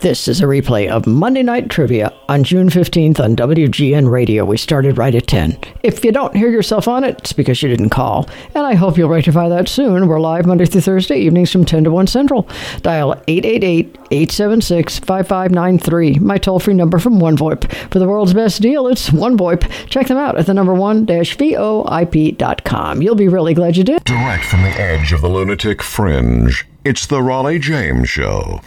This is a replay of Monday Night Trivia on June 15th on WGN Radio. We started right at 10. If you don't hear yourself on it, it's because you didn't call. And I hope you'll rectify that soon. We're live Monday through Thursday evenings from 10 to 1 Central. Dial 888-876-5593. My toll-free number from OneVoIP. For the world's best deal, it's OneVoIP. Check them out at the number one-voip.com. You'll be really glad you did. Direct from the edge of the lunatic fringe, it's the Raleigh James Show.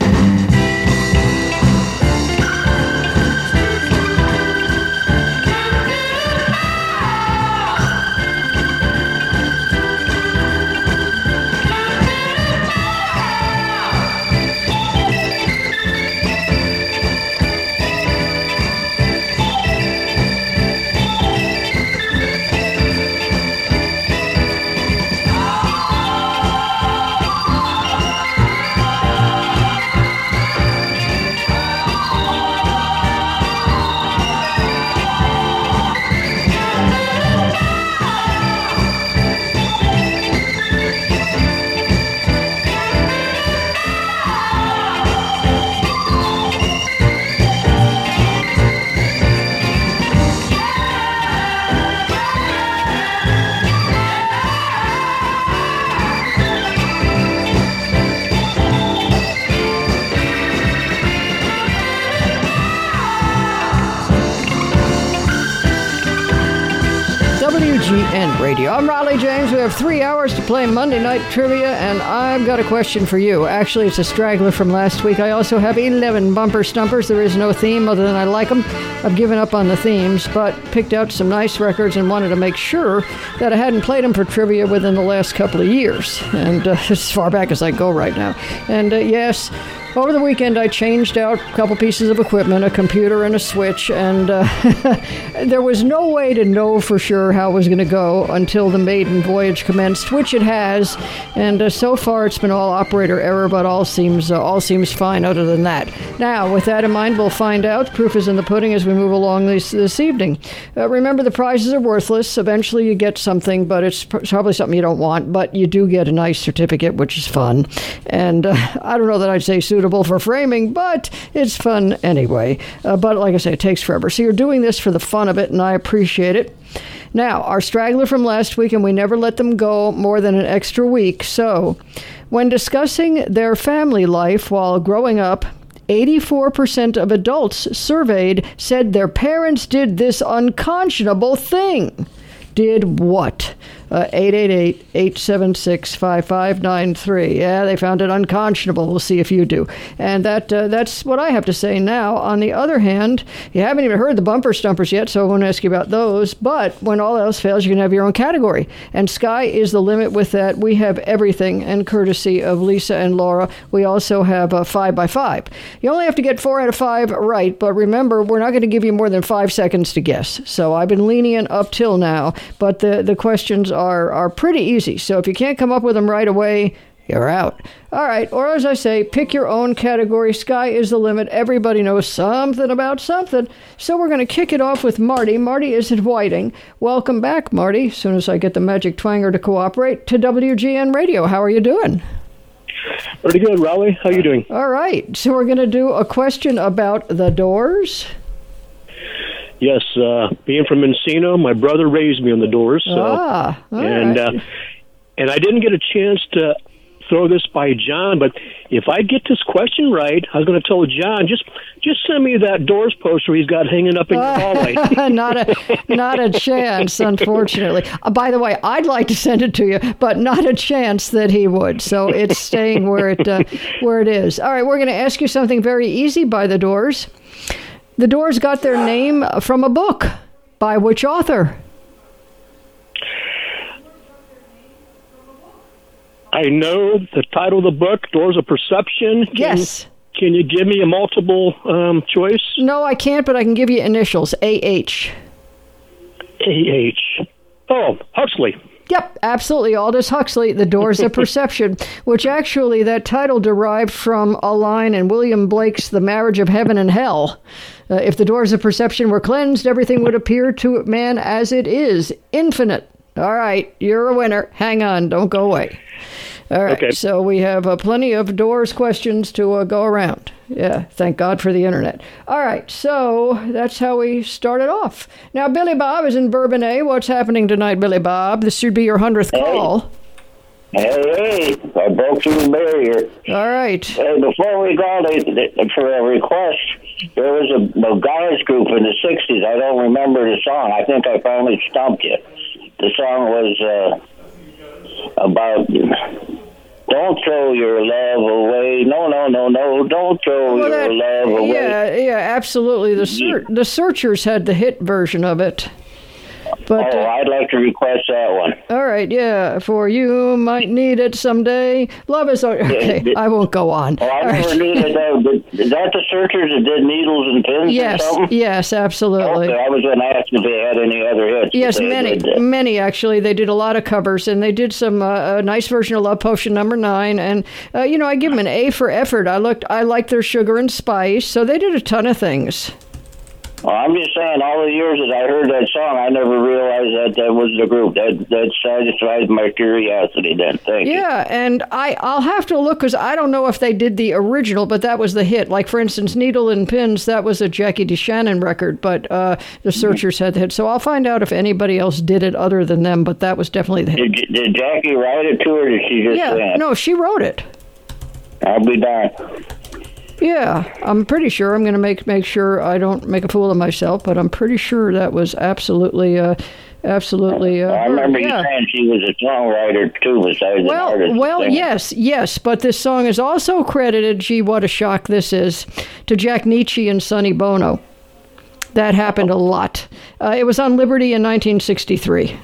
WGN Radio. I'm Raleigh James. We have 3 hours to play Monday Night Trivia, and I've got a question for you. Actually, it's a straggler from last week. I also have 11 bumper stumpers. There is no theme other than I like them. I've given up on the themes, but picked out some nice records and wanted to make sure that I hadn't played them for trivia within the last couple of years. And as far back as I go right now. And yes, over the weekend, I changed out a couple pieces of equipment, a computer and a switch, and there was no way to know for sure how it was going to go until the maiden voyage commenced, which it has, and so far it's been all operator error, but all seems fine other than that. Now, with that in mind, we'll find out. Proof is in the pudding as we move along this evening. Remember, the prizes are worthless. Eventually you get something, but it's probably something you don't want, but you do get a nice certificate, which is fun, and I don't know that I'd say suitable for framing, but it's fun anyway. But like I say, it takes forever. So you're doing this for the fun of it, and I appreciate it. Now, our straggler from last week, and we never let them go more than an extra week. So, when discussing their family life while growing up, 84% of adults surveyed said their parents did this unconscionable thing. Did what? 888-876-5593. Yeah, they found it unconscionable. We'll see if you do. And that's what I have to say now. On the other hand, you haven't even heard the bumper stumpers yet, so I won't ask you about those. But when all else fails, you can have your own category. And sky is the limit with that. We have everything, and courtesy of Lisa and Laura, we also have a 5x5. You only have to get 4 out of 5 right, but remember, we're not going to give you more than 5 seconds to guess. So I've been lenient up till now, but the questions are pretty easy. So if you can't come up with them right away, you're out. All right, or as I say, pick your own category. Sky is the limit. Everybody knows something about something. So we're going to kick it off with Marty. Marty is at Whiting. Welcome back, Marty, as soon as I get the magic twanger to cooperate, to WGN Radio. How are you doing? Pretty good, Raleigh. How are you doing? All right, so we're going to do a question about the Doors. Yes, being from Encino, my brother raised me on the Doors. So, right. And I didn't get a chance to throw this by John, but if I get this question right, I was going to tell John, just send me that Doors poster he's got hanging up in your hallway. Not a chance, unfortunately. By the way, I'd like to send it to you, but not a chance that he would. So it's staying where it is. All right, we're going to ask you something very easy by the Doors. The Doors got their name from a book. By which author? I know the title of the book, Doors of Perception. Yes. Can you give me a multiple choice? No, I can't, but I can give you initials. A.H. A.H. Oh, Huxley. Yep, absolutely. Aldous Huxley, The Doors of Perception, which actually that title derived from a line in William Blake's The Marriage of Heaven and Hell. If the doors of perception were cleansed, everything would appear to man as it is, infinite. All right, you're a winner. Hang on, don't go away. All right, Okay. so we have plenty of Doors questions to go around. Yeah, thank God for the internet. All right, so that's how we started off. Now, Billy Bob is in Bourbonnais. What's happening tonight, Billy Bob? This should be your 100th call. Hey, I broke through the barrier. All right. Hey, before we go for a request, there was a guys group in the 60s. I don't remember the song. I think I finally stumped you. The song was about don't throw your love away. No, don't throw your love away. Yeah, absolutely. The Searchers had the hit version of it. But, I'd like to request that one. All right, yeah, for you might need it someday. Love is... Okay, I won't go on. Oh, I never knew that. Is that the Searchers that did Needles and Pins or something? Yes, absolutely. Okay, I was going to ask if they had any other hits. Yes, many actually. They did a lot of covers, and they did some a nice version of Love Potion number 9. And, I give them an A for effort. I liked their Sugar and Spice, so they did a ton of things. Well, I'm just saying, all the years that I heard that song, I never realized that was the group. That satisfies my curiosity then. Thank you. Yeah, and I'll have to look, because I don't know if they did the original, but that was the hit. Like, for instance, Needle and Pins, that was a Jackie DeShannon record, but the Searchers had the hit. So I'll find out if anybody else did it other than them, but that was definitely the hit. Did Jackie write it too, or did she just sing it? No, she wrote it. I'll be darned. Yeah, I'm pretty sure. I'm going to make sure I don't make a fool of myself, but I'm pretty sure that was absolutely. I remember you saying she was a songwriter too, besides an artist. Well, yes, but this song is also credited. Gee, what a shock this is, to Jack Nietzsche and Sonny Bono. That happened a lot. It was on Liberty in 1963.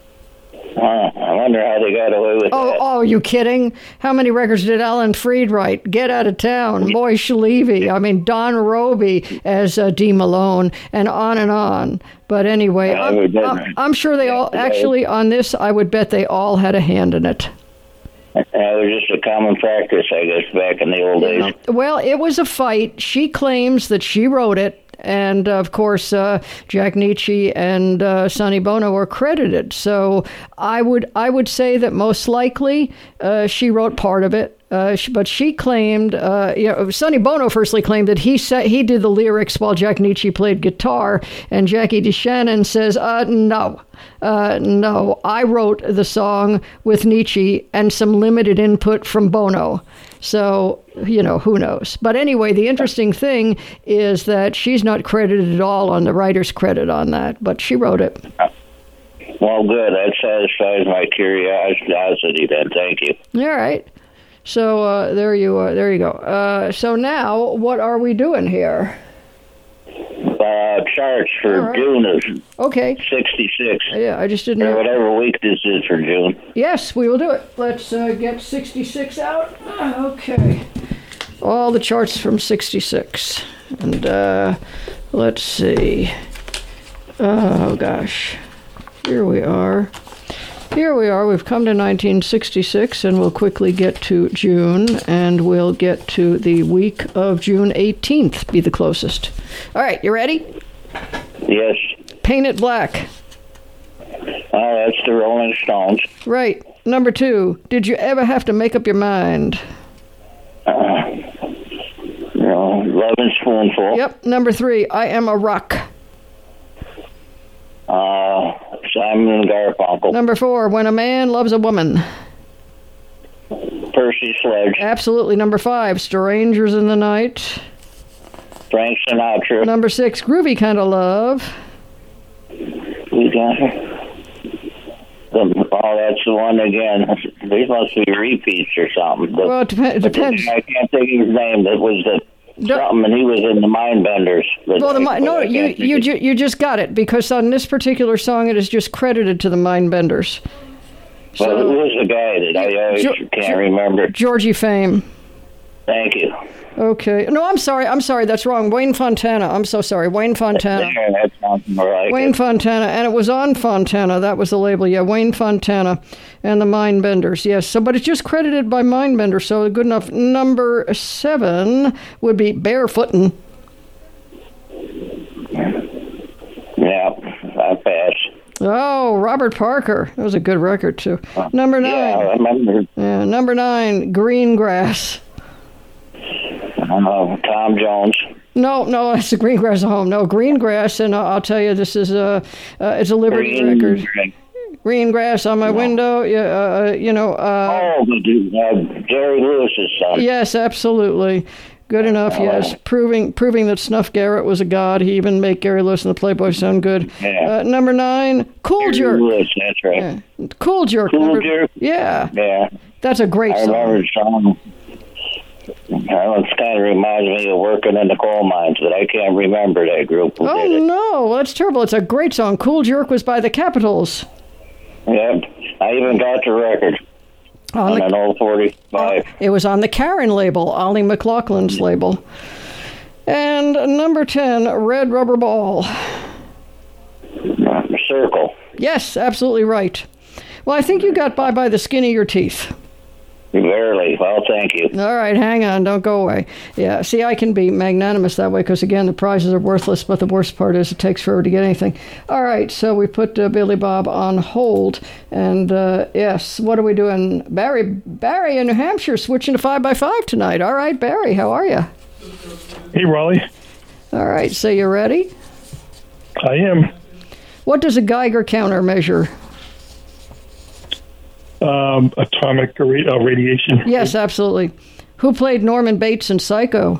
I wonder how they got away with that. Oh, are you kidding? How many records did Alan Freed write? Get Out of Town, Moishe Levy, Don Roby as Dee Malone, and on and on. But anyway, I'm sure they all, actually on this, I would bet they all had a hand in it. It was just a common practice, I guess, back in the old days. Well, it was a fight. She claims that she wrote it. And, of course, Jack Nietzsche and Sonny Bono were credited. So I would say that most likely she wrote part of it. But she claimed, Sonny Bono firstly claimed that he did the lyrics while Jack Nietzsche played guitar. And Jackie DeShannon says, no, I wrote the song with Nietzsche and some limited input from Bono. So, who knows? But anyway, the interesting thing is that she's not credited at all on the writer's credit on that, but she wrote it. Well, good. That satisfies my curiosity then. Thank you. All right. So there you go. So now, what are we doing here? Charts for June of 66. Yeah, I just didn't know. Or whatever week this is for June. Yes, we will do it. Let's get 66 out. Okay. All the charts from 66. And let's see. Oh, gosh. Here we are. We've come to 1966, and we'll quickly get to June, and we'll get to the week of June 18th, be the closest. All right, you ready? Yes. Paint It Black. Oh, that's the Rolling Stones. Right. Number 2, Did You Ever Have to Make Up Your Mind? Lovin' Spoonful. Yep. Number 3, I Am a Rock. Simon and Garfunkel. Number 4, When a Man Loves a Woman. Percy Sledge. Absolutely. Number 5, Strangers in the Night. Frank Sinatra. Number 6, Groovy Kind of Love. We got her. Oh, that's the one again. These must be repeats or something. Well, it depends. I can't think of his name. That was something, and he was in the Mindbenders. Well, you just got it, because on this particular song, it is just credited to the Mindbenders. Well, who was the guy that I always can't remember? Georgie Fame. Thank you. Okay. No, I'm sorry. That's wrong. Wayne Fontana. I'm so sorry. Wayne Fontana. That sounds more like Wayne Fontana. And it was on Fontana. That was the label. Yeah, Wayne Fontana and the Mindbenders. Yes. So, but it's just credited by Mindbenders. So good enough. Number 7 would be Barefootin'. Yeah, I pass. Oh, Robert Parker. That was a good record, too. Number 9. Yeah, I remember. Yeah, number 9, Greengrass. Tom Jones. No, it's the Greengrass at Home. No, Greengrass, and I'll tell you, this is it's a Liberty record. Greengrass on my window. Yeah, Jerry Lewis's son. Yes, absolutely. Good enough, yes. Proving that Snuff Garrett was a god. He even made Gary Lewis and the Playboy sound good. Yeah. Number 9, Cool Jerk. Lewis, that's right. Yeah. Cool Jerk. Cool Jerk? Yeah. Yeah. That's a great song. I remember the song. It kind of reminds me of Working in the Coal Mines, but I can't remember that group who did it. No, that's terrible. It's a great song. Cool Jerk was by the Capitals. Yep. I even got the record on an old 45. It was on the Karen label, Ollie McLaughlin's label. And number 10, Red Rubber Ball. Circle. Yes, absolutely right. Well, I think you got by the skin of your teeth. Barely. Well, thank you. All right, hang on. Don't go away. Yeah, see, I can be magnanimous that way because, again, the prizes are worthless, but the worst part is it takes forever to get anything. All right, so we put Billy Bob on hold. And, yes, what are we doing? Barry in New Hampshire switching to 5x5 tonight. All right, Barry, how are you? Hey, Raleigh. All right, so you ready? I am. What does a Geiger counter measure? Atomic radiation. Yes, absolutely. Who played Norman Bates in Psycho?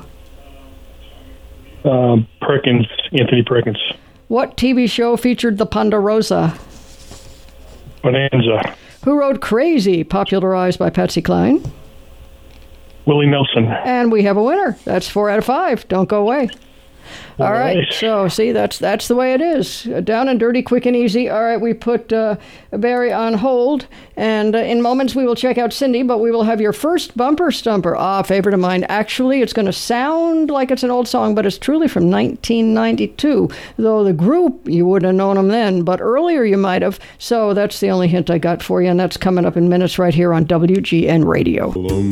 Perkins, Anthony Perkins. What TV show featured the Ponderosa? Bonanza. Who wrote Crazy, popularized by Patsy Cline? Willie Nelson. And we have a winner. That's 4 out of 5. Don't go away. All right. So, see, that's the way it is. Down and dirty, quick and easy. All right, we put Barry on hold. And in moments, we will check out Cindy, but we will have your first bumper stumper. Favorite of mine. Actually, it's going to sound like it's an old song, but it's truly from 1992. Though the group, you wouldn't have known them then, but earlier you might have. So that's the only hint I got for you, and that's coming up in minutes right here on WGN Radio.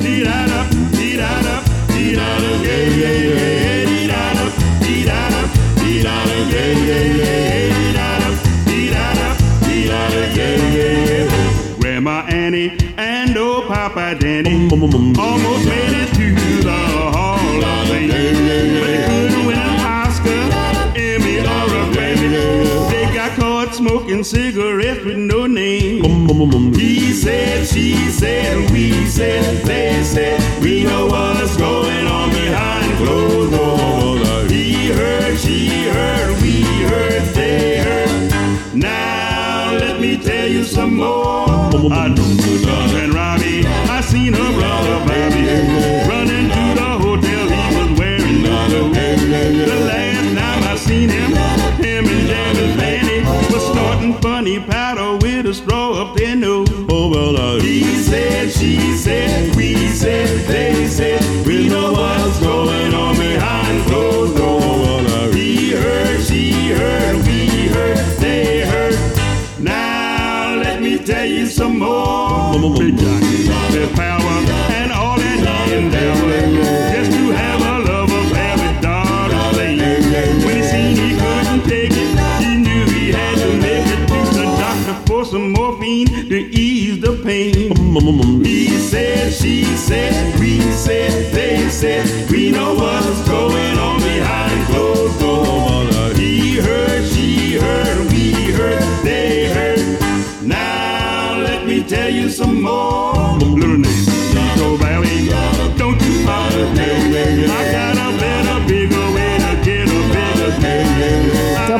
Grandma Annie and old Papa Danny almost made it to the Hall of Fame, but they couldn't win an Oscar, Emmy, or a Grammy. They got caught smoking cigarettes with no name. He said, she said, we said, they said, we know what's going on behind closed doors. He heard, she heard, we heard, they heard. Now let me tell you some more. I know Doug and Robbie, I seen her brother Bobby running to the hotel. He was wearing no clothes. The last time I seen him and James Lanny was snorting funny powder with a straw up their nose. He said, she said, we said, they said, we know what's going on behind closed doors. He heard, she heard, we heard, they heard. Now let me tell you some more. Big Johnny, there's power and all that he endeavored just to have a love affair with Dorothy. When he seen he couldn't take it, he knew he had to make it to the doctor for some morphine to ease the pain. He said, she said, we said, they said, we know what's going on behind closed doors. He heard, she heard, we heard, they heard. Now let me tell you some more. Little name, Eagle Valley, don't you bother me. I got a better, bigger way to get a bigger thing.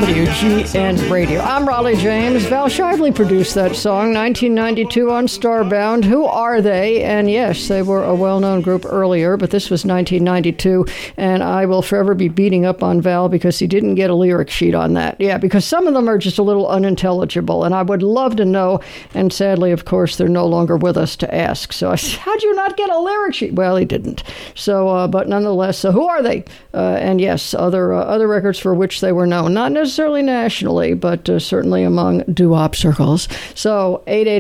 WGN Radio. I'm Raleigh James. Val Shively produced that song, 1992 on Starbound. Who are they? And yes, they were a well-known group earlier, but this was 1992, and I will forever be beating up on Val because he didn't get a lyric sheet on that. Yeah, because some of them are just a little unintelligible, and I would love to know, and sadly, of course, they're no longer with us to ask. So I said, how'd you not get a lyric sheet? Well, he didn't. So, but nonetheless, so who are they? And yes, other records for which they were known. Not necessarily necessarily nationally, but certainly among doo-wop circles. So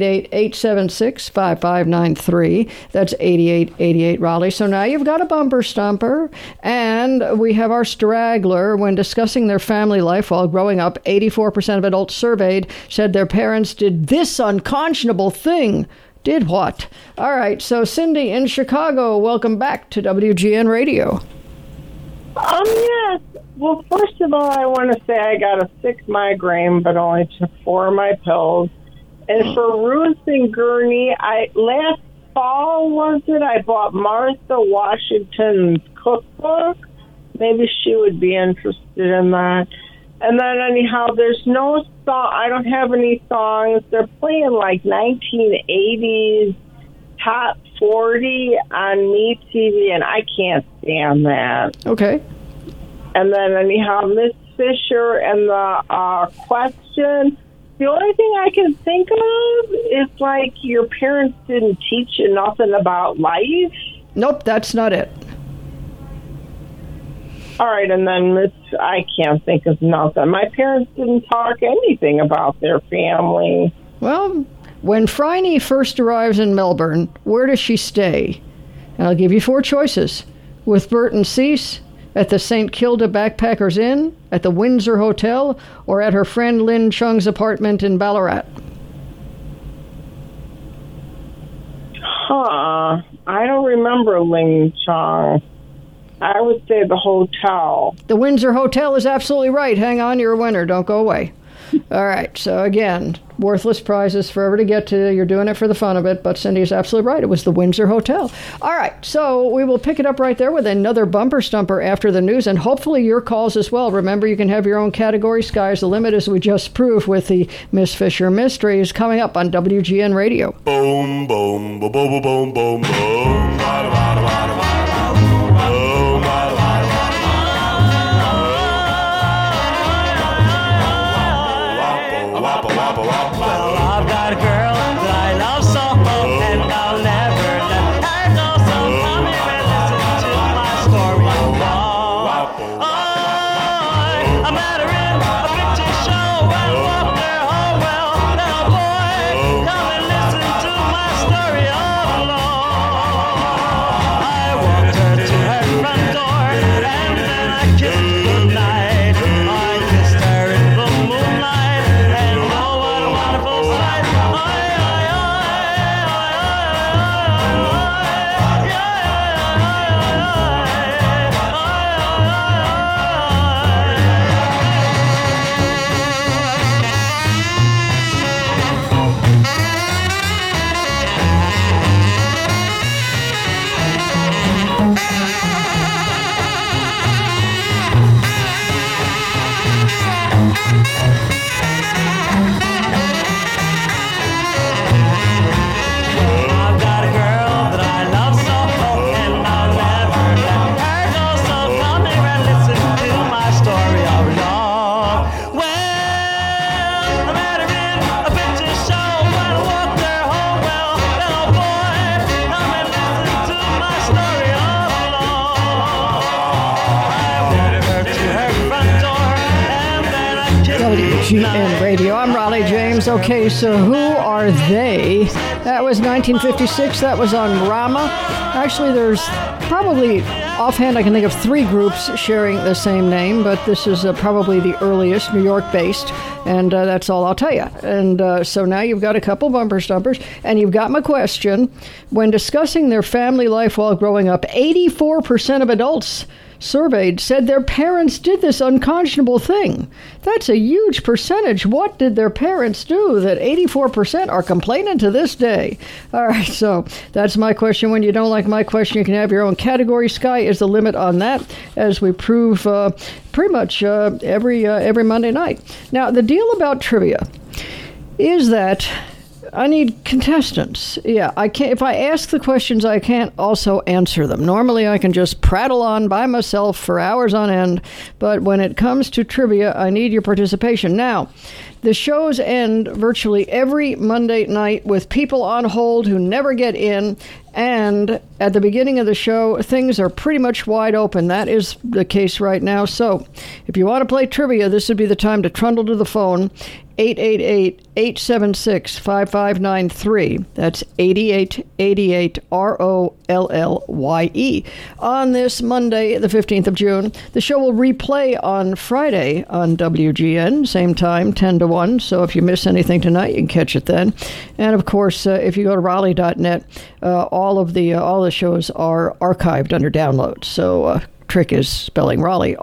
888-876-5593. That's 8888 Raleigh. So now you've got a bumper stumper, and we have our straggler. When discussing their family life while growing up, 84% of adults surveyed said their parents did this unconscionable thing. Did what? All right, so Cindy in Chicago, welcome back to WGN Radio. Yes. Well, first of all, I want to say I got a 6 migraine, but only took 4 of my pills. And for Ruth and Gurney, last fall, I bought Martha Washington's cookbook. Maybe she would be interested in that. And then anyhow, there's no song. I don't have any songs. They're playing like 1980s top 40 on MeTV, and I can't stand that. Okay. And then anyhow, Miss Fisher and the question. The only thing I can think of is like your parents didn't teach you nothing about life. Nope, that's not it. All right, and then I can't think of nothing. My parents didn't talk anything about their family. Well, when Phryne first arrives in Melbourne, where does she stay? And I'll give you 4 choices. With Burton Cease, at the St. Kilda Backpackers Inn, at the Windsor Hotel, or at her friend Lynn Chung's apartment in Ballarat. I don't remember Lynn Chung. I would say the hotel. The Windsor Hotel is absolutely right. Hang on, you're a winner. Don't go away. All right, so again, worthless prizes forever to get to. You're doing it for the fun of it, but Cindy is absolutely right. It was the Windsor Hotel. All right, so we will pick it up right there with another bumper stumper after the news, and hopefully your calls as well. Remember, you can have your own category. Sky's the limit, as we just proved with the Miss Fisher Mysteries coming up on WGN Radio. Boom, boom, boom, boom, boom, boom, boom. Bada, bada, bada, bada. Well, I've got a girl that I love so, and I'll never let her go. So come here and listen to my story of love. I met her in a picture show and walked her home. Well, now boy, come and listen to my story of love. I walked her to her front door, and then I kissed goodnight. I kissed her in the moonlight. WGN Radio. I'm Raleigh James. Okay, so who are they? That was 1956. That was on Rama. Actually, there's probably, offhand, I can think of 3 groups sharing the same name, but this is probably the earliest, New York-based, and that's all I'll tell you. And so now you've got a couple bumper stumpers, and you've got my question. When discussing their family life while growing up, 84% of adults surveyed said their parents did this unconscionable thing. That's a huge percentage. What did their parents do that 84% are complaining to this day? All right, so that's my question. When you don't like my question, you can have your own category. Sky is the limit on that, as we prove pretty much every Monday night. Now, the deal about trivia is that contestants. Yeah, I can't. If I ask the questions, I can't also answer them. Normally, I can just prattle on by myself for hours on end. But when it comes to trivia, I need your participation. Now, the shows end virtually every Monday night with people on hold who never get in. And at the beginning of the show, things are pretty much wide open. That is the case right now. So if you want to play trivia, this would be the time to trundle to the phone. 888-876-5593. That's 8888 ROLLYE. On this Monday, the 15th of June, the show will replay on Friday on WGN, same time, 10 to 1. So if you miss anything tonight, you can catch it then. And of course, if you go to Raleigh.net, all the shows are archived under downloads. So trick is spelling Raleigh,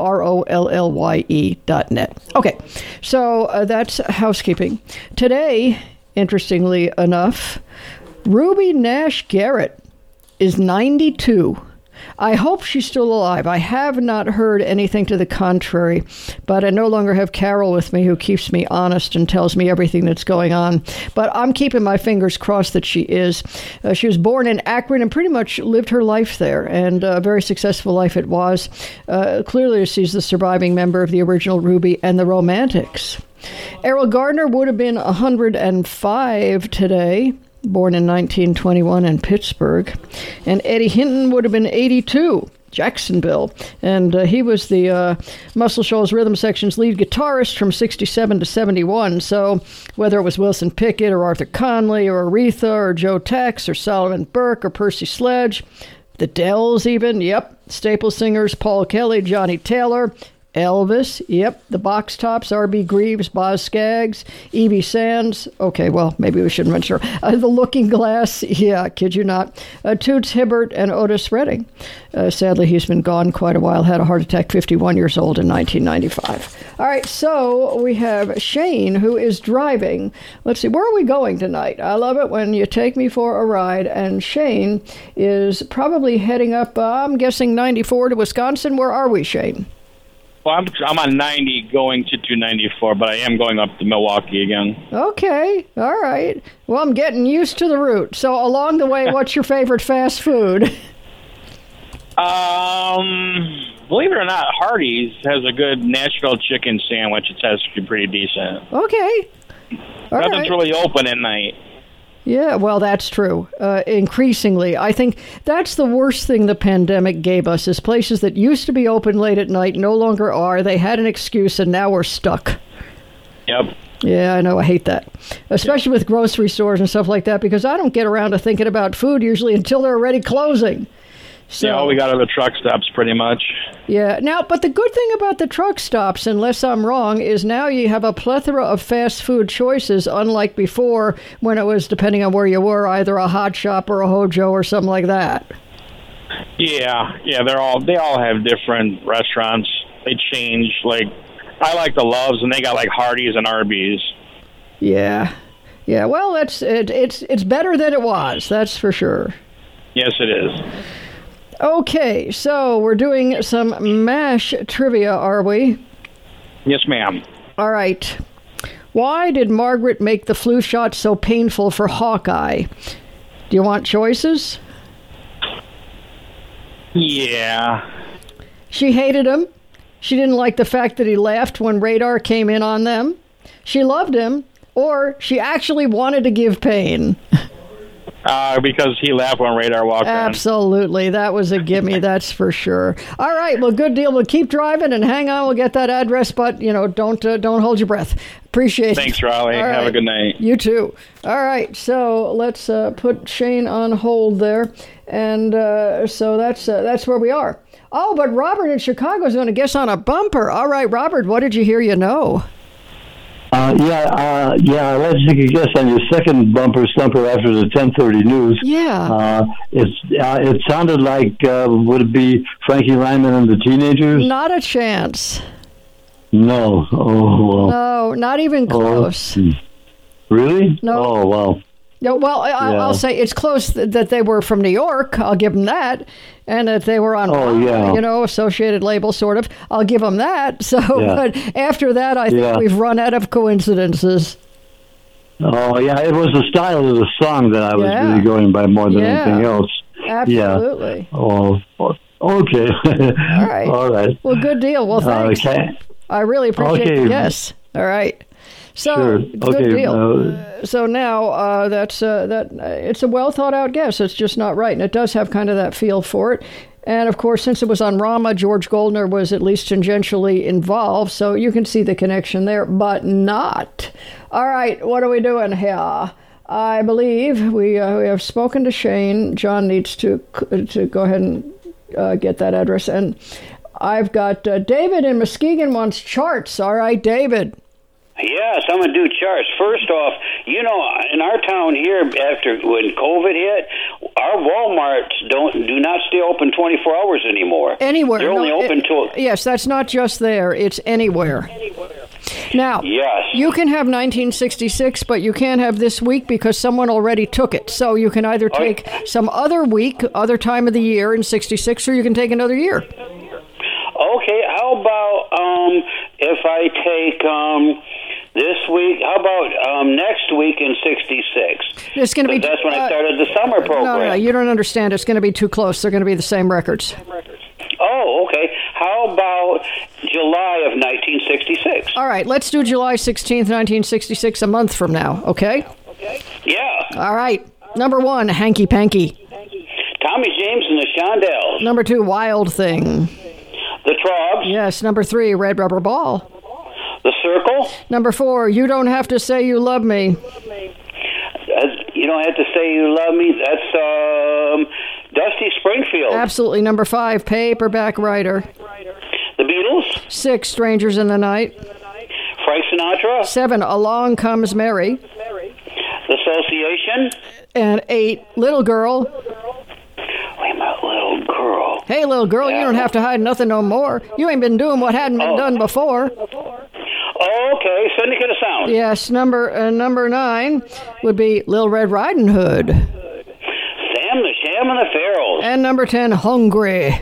ROLLYE.net. Okay, so that's housekeeping. Today, interestingly enough, Ruby Nash Garrett is 92. I hope she's still alive. I have not heard anything to the contrary, but I no longer have Carol with me, who keeps me honest and tells me everything that's going on. But I'm keeping my fingers crossed that she is. She was born in Akron and pretty much lived her life there, and a very successful life it was. Clearly, she's the surviving member of the original Ruby and the Romantics. Errol Gardner would have been 105 today. Born in 1921 in Pittsburgh. And Eddie Hinton would have been 82, Jacksonville. And he was the Muscle Shoals Rhythm Section's lead guitarist from 67 to 71. So whether it was Wilson Pickett or Arthur Conley or Aretha or Joe Tex or Solomon Burke or Percy Sledge, the Dells even, yep, staple singers Paul Kelly, Johnny Taylor, Elvis, yep, the Box Tops, R.B. Greaves, Boz Scaggs, Evie Sands, okay, well, maybe we shouldn't mention her, The Looking Glass, yeah, kid you not, Toots Hibbert, and Otis Redding. Sadly, he's been gone quite a while, had a heart attack, 51 years old in 1995. All right, so we have Shane, who is driving. Let's see, where are we going tonight? I love it when you take me for a ride, and Shane is probably heading up, I'm guessing 94 to Wisconsin. Where are we, Shane? Well, I'm on 90 going to 294, but I am going up to Milwaukee again. Okay, all right. Well, I'm getting used to the route. So along the way, what's your favorite fast food? Believe it or not, Hardee's has a good Nashville chicken sandwich. It's actually pretty decent. Okay. Nothing's really open at night. Yeah, well, that's true. Increasingly, I think that's the worst thing the pandemic gave us, is places that used to be open late at night no longer are. They had an excuse, and now we're stuck. Yep. Yeah, I know. I hate that, especially with grocery stores and stuff like that, because I don't get around to thinking about food usually until they're already closing. So, yeah, all we got are the truck stops, pretty much. Yeah. Now, but the good thing about the truck stops, unless I'm wrong, is now you have a plethora of fast food choices, unlike before when it was, depending on where you were, either a Hot Shop or a Hojo or something like that. Yeah, they all have different restaurants. They change. Like, I like the Loves, and they got like Hardee's and Arby's. Yeah. Well, it's better than it was. That's for sure. Yes, it is. Okay, so we're doing some MASH trivia, are we? Yes, ma'am. All right. Why did Margaret make the flu shot so painful for Hawkeye? Do you want choices? Yeah. She hated him. She didn't like the fact that he laughed when radar came in on them. She loved him, or she actually wanted to give pain. Because he laughed when radar walked in. Absolutely. That was a gimme, that's for sure. All right, well, good deal. We'll keep driving and hang on. We'll get that address, but, don't hold your breath. Appreciate it. Thanks, Raleigh. All Have right. a good night. You too. All right, so let's put Shane on hold there. And so that's where we are. Oh, but Robert in Chicago is going to guess on a bumper. All right, Robert, what did you hear you know? I'd like to take a guess on your second bumper stumper after the 10:30 news. Yeah. It sounded like, would it be Frankie Lyman and the Teenagers? Not a chance. No. Oh, well. No, not even close. Really? No. Oh, well. No, well, I'll say it's close that they were from New York. I'll give them that. And that they were on, associated label, sort of. I'll give them that. So, but after that, I think we've run out of coincidences. Oh, yeah, it was the style of the song that I was really going by more than anything else. Absolutely. Yeah. Oh, okay. All right. All right. Well, good deal. Well, thanks. Okay. I really appreciate it. Yes. All right. So, Sure. good deal. So now it's a well thought out guess. It's just not right, and it does have kind of that feel for it. And of course, since it was on Rama, George Goldner was at least tangentially involved, so you can see the connection there, but not. All right, what are we doing here? I believe we have spoken to Shane. John needs to go ahead and get that address, and I've got David in Muskegon wants charts. All right, David. Yes, I'm going to do charts. First off, in our town here, after when COVID hit, our Walmarts do not stay open 24 hours anymore. Anywhere. They're only open till... Yes, that's not just there. It's anywhere. Now, yes. You can have 1966, but you can't have this week because someone already took it. So you can either take some other week, other time of the year in 66, or you can take another year. Okay, how about if I take... this week, how about next week in 66? It's going to be. That's when I started the summer program. No, you don't understand. It's going to be too close. They're going to be the same records. Oh, okay. How about July of 1966? All right, let's do July 16th, 1966, a month from now, okay? Yeah. All right. Number 1, Hanky Panky. Tommy James and the Shondells. Number 2, Wild Thing. The Troggs. Yes. Number 3, Red Rubber Ball. The Circle. Number 4, You Don't Have to Say You Love Me. You Don't Have to Say You Love Me. That's Dusty Springfield. Absolutely. Number 5, Paperback Writer. The Beatles. 6, Strangers in the Night. Frank Sinatra. 7, Along Comes Mary. The Association. And 8, Little Girl. Wait a minute, Little Girl. Hey, little girl, you don't have to hide nothing no more. You ain't been doing what hadn't been done before. Oh, okay. Syndicate of Sound. Yes, number 9 would be Little Red Riding Hood. Sam the Sham and the Pharaohs. And number 10, Hungry.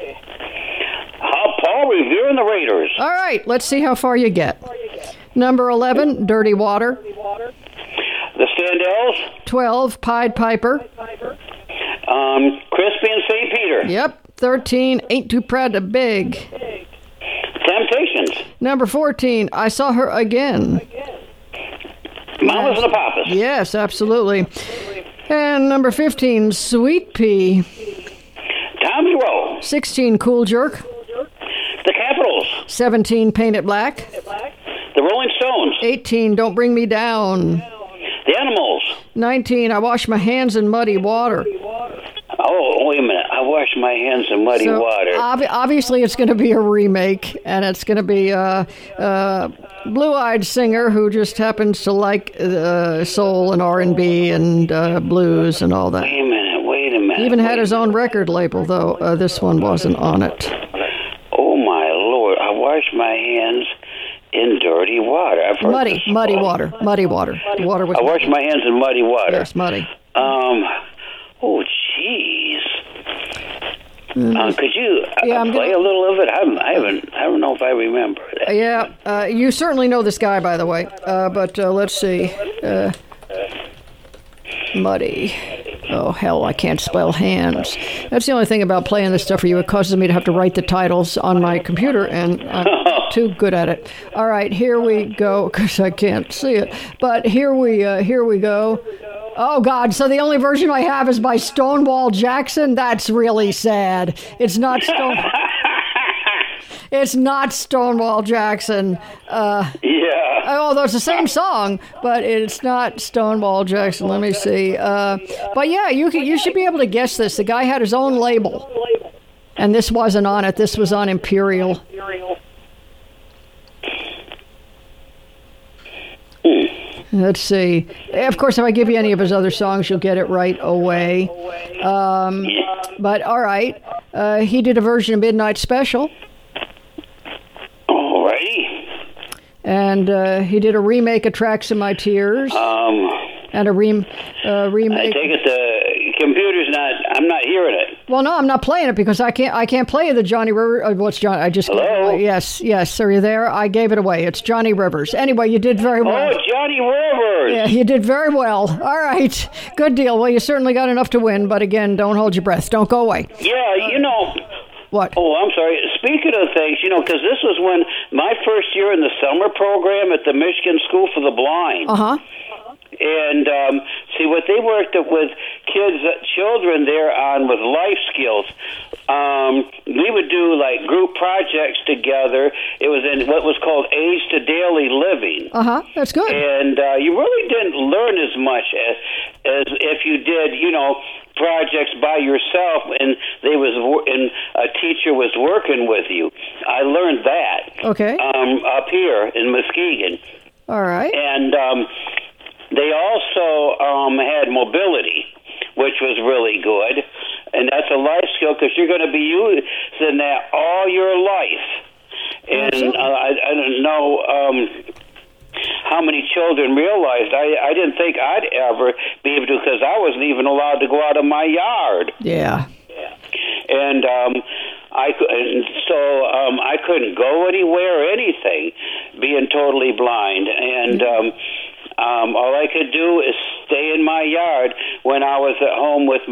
Paul Revere and the Raiders. All right, let's see how far you get. Number 11, Dirty Water. The Standells. 12, Pied Piper. Crispy and St. Peter. Yep. 13, Ain't Too Proud to Beg. Temptations. Number 14, I Saw Her Again. Mamas and the Papas. Yes, absolutely. And number 15, Sweet Pea. Tommy Rowe. 16, Cool Jerk. The Capitals. 17, Paint It Black. The Rolling Stones. 18, Don't Bring Me Down. The Animals. 19, I Wash My Hands in Muddy Water. Oh, wait a minute. I wash my hands in muddy water. Obviously, it's going to be a remake, and it's going to be a blue-eyed singer who just happens to like soul and R&B and blues and all that. Wait a minute. He even had his own record label, though this one wasn't on it. Oh, my Lord. I wash my hands in dirty water. I've heard Muddy water. The water was I wash my hands in muddy water. Yes, muddy. Oh, jeez. Could you play a little of it? I don't know if I remember that. Yeah, you certainly know this guy, by the way. But let's see. Muddy. Oh, hell, I can't spell hands. That's the only thing about playing this stuff for you. It causes me to have to write the titles on my computer, and I'm too good at it. All right, here we go, because I can't see it. But here we go. Oh, God, so the only version I have is by Stonewall Jackson? That's really sad. It's not It's not Stonewall Jackson. Yeah. Although it's the same song, but it's not Stonewall Jackson. Let me see. But yeah, you should be able to guess this. The guy had his own label, and this wasn't on it. This was on Imperial. Let's see. Of course, if I give you any of his other songs, you'll get it right away. But all right, he did a version of Midnight Special. Alrighty. And he did a remake of Tracks in My Tears. And a remake. I take it the computer's not. I'm not hearing it. Well, no, I'm not playing it because I can't play the Johnny Rivers. What's John? I just Hello? Yes. Are you there? I gave it away. It's Johnny Rivers. Anyway, you did very well. Oh, Johnny Rivers. Yeah, you did very well. All right, good deal. Well, you certainly got enough to win, but again, don't hold your breath. Don't go away. Yeah, you know. What? Oh, I'm sorry. Speaking of things, you know, because this was when my first year in the summer program at the Michigan School for the Blind. And see, what they worked with children there on with life skills. We would do like group projects together. It was in what was called Aids to Daily Living. That's good. And you really didn't learn as much as if you did, you know, projects by yourself, and a teacher was working with you. I learned that. Okay. Up here in Muskegon. All right. And they also had mobility, which was really good. And that's a life skill because you're going to be using that all your life. And I don't know how many children realized. I didn't think I'd ever be able to because I wasn't even allowed to go out of my yard. Yeah. And I couldn't go anywhere or anything, being totally blind. And all I could do is stay in my yard when I was at home with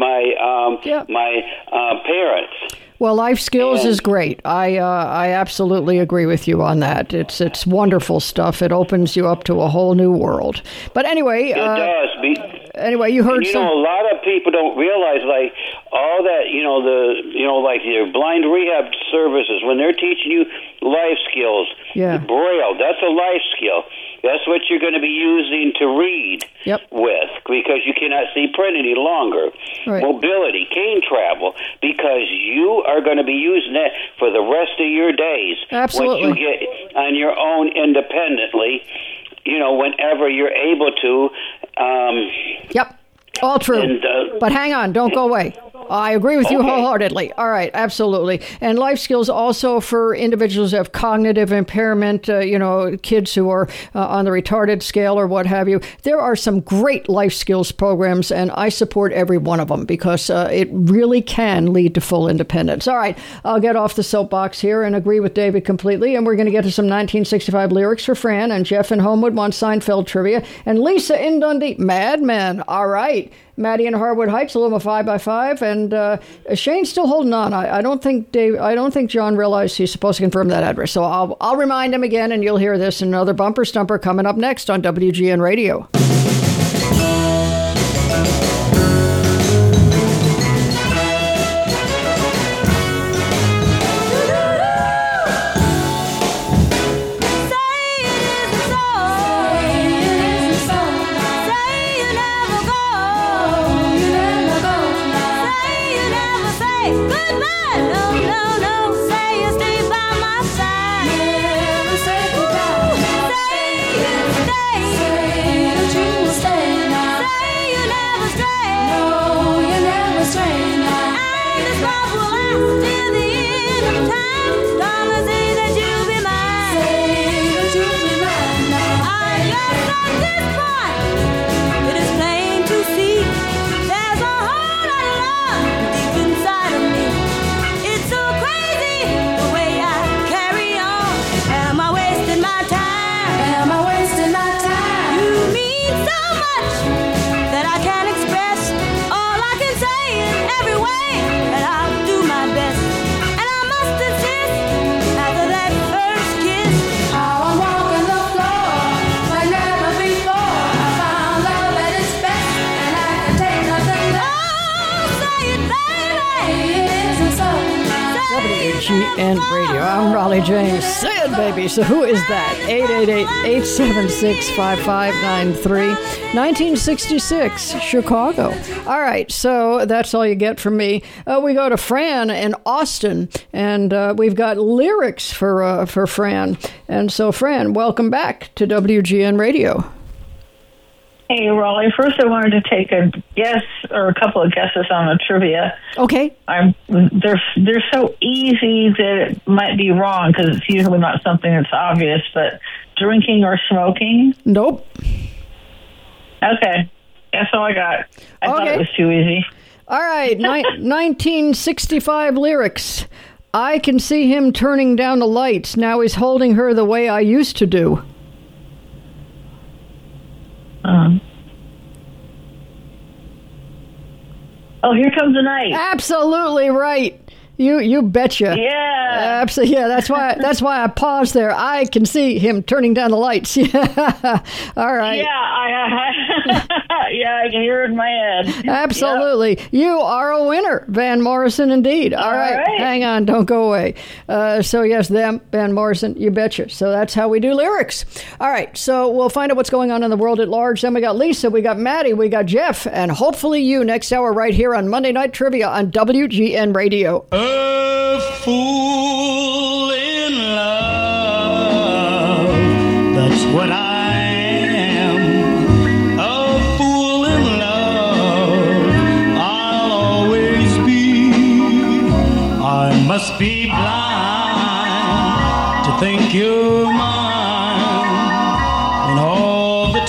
my parents. Well, life skills is great. I absolutely agree with you on that. It's wonderful stuff. It opens you up to a whole new world. But anyway, it does. Anyway, you heard and, a lot of people don't realize like all that. Like your blind rehab services when they're teaching you life skills. Yeah. Braille. That's a life skill. That's what you're going to be using to read with because you cannot see print any longer. Right. Mobility, cane travel, because you are going to be using that for the rest of your days. Absolutely. Once you get on your own independently, whenever you're able to. Yep. All true. And, but hang on, don't go away. I agree with you wholeheartedly. All right, absolutely. And life skills also for individuals who have cognitive impairment, kids who are on the retarded scale or what have you. There are some great life skills programs, and I support every one of them because it really can lead to full independence. All right, I'll get off the soapbox here and agree with David completely, and we're going to get to some 1965 lyrics for Fran, and Jeff in Homewood wants Seinfeld trivia, and Lisa in Dundee, Mad Men. All right. Maddie in Harwood Heights, a little 5x5, and Shane's still holding on. I don't think John realized he's supposed to confirm that address. So I'll remind him again, and you'll hear this in another bumper stumper coming up next on WGN Radio. WGN Radio. I'm Raleigh James. Say it, baby. So who is that? 888-876-5593. 1966, Chicago. All right, so that's all you get from me. We go to Fran in Austin, and we've got lyrics for Fran. And so, Fran, welcome back to WGN Radio. Hey, Raleigh. First, I wanted to take a guess or a couple of guesses on the trivia. Okay. They're so easy that it might be wrong because it's usually not something that's obvious, but drinking or smoking? Nope. Okay. That's all I got. I thought it was too easy. All right, 1965 lyrics. I can see him turning down the lights. Now he's holding her the way I used to do. Oh, Here Comes the Night. Absolutely right. You betcha. Yeah. Absolutely. Yeah, that's why I paused there. I can see him turning down the lights. Yeah. All right. Yeah, I can hear it in my head. Absolutely. Yep. You are a winner, Van Morrison, indeed. All right. Hang on. Don't go away. So, yes, them, Van Morrison, you betcha. So that's how we do lyrics. All right. So we'll find out what's going on in the world at large. Then we got Lisa, we got Maddie, we got Jeff, and hopefully you next hour right here on Monday Night Trivia on WGN Radio. A fool in love, that's what I am. A fool in love, I'll always be. I must be blind to think you're mine, and all the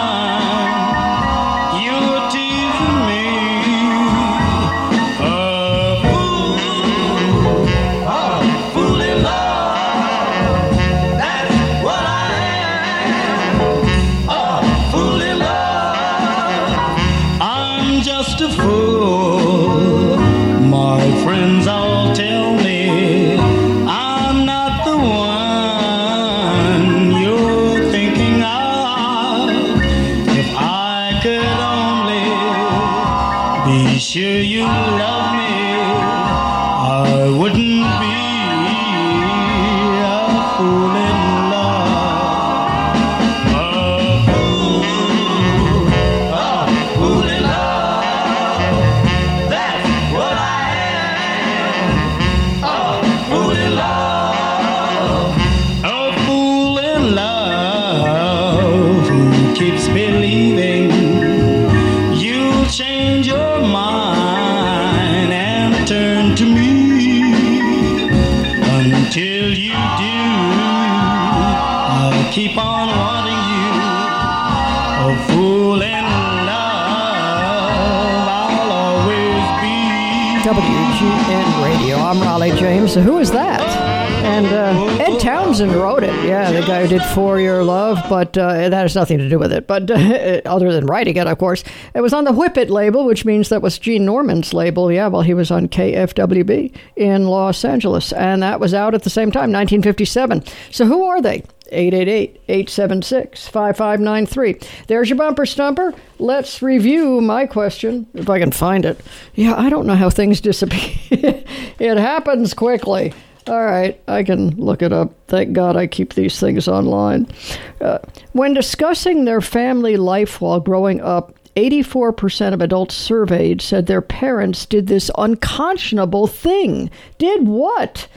time you're teasing me. Sure you love me, I wouldn't be a fool in love. A fool in love, that's what I am. A fool in love, a fool in love who keeps believing you'll change your mind and turn to me. Until you do, I'll keep on wanting you. A fool in love, I'll always be. WGN Radio. I'm Raleigh James. So who is that? And Ed Townsend wrote it. Yeah, the guy who did For Your Love, but that has nothing to do with it. But other than writing it, of course. It was on the Whip It label, which means that was Gene Norman's label, yeah, while he was on KFWB in Los Angeles. And that was out at the same time, 1957. So who are they? 888-876-5593. There's your bumper stumper. Let's review my question, if I can find it. Yeah, I don't know how things disappear. It happens quickly. All right, I can look it up. Thank God I keep these things online. When discussing their family life while growing up, 84% of adults surveyed said their parents did this unconscionable thing. Did what?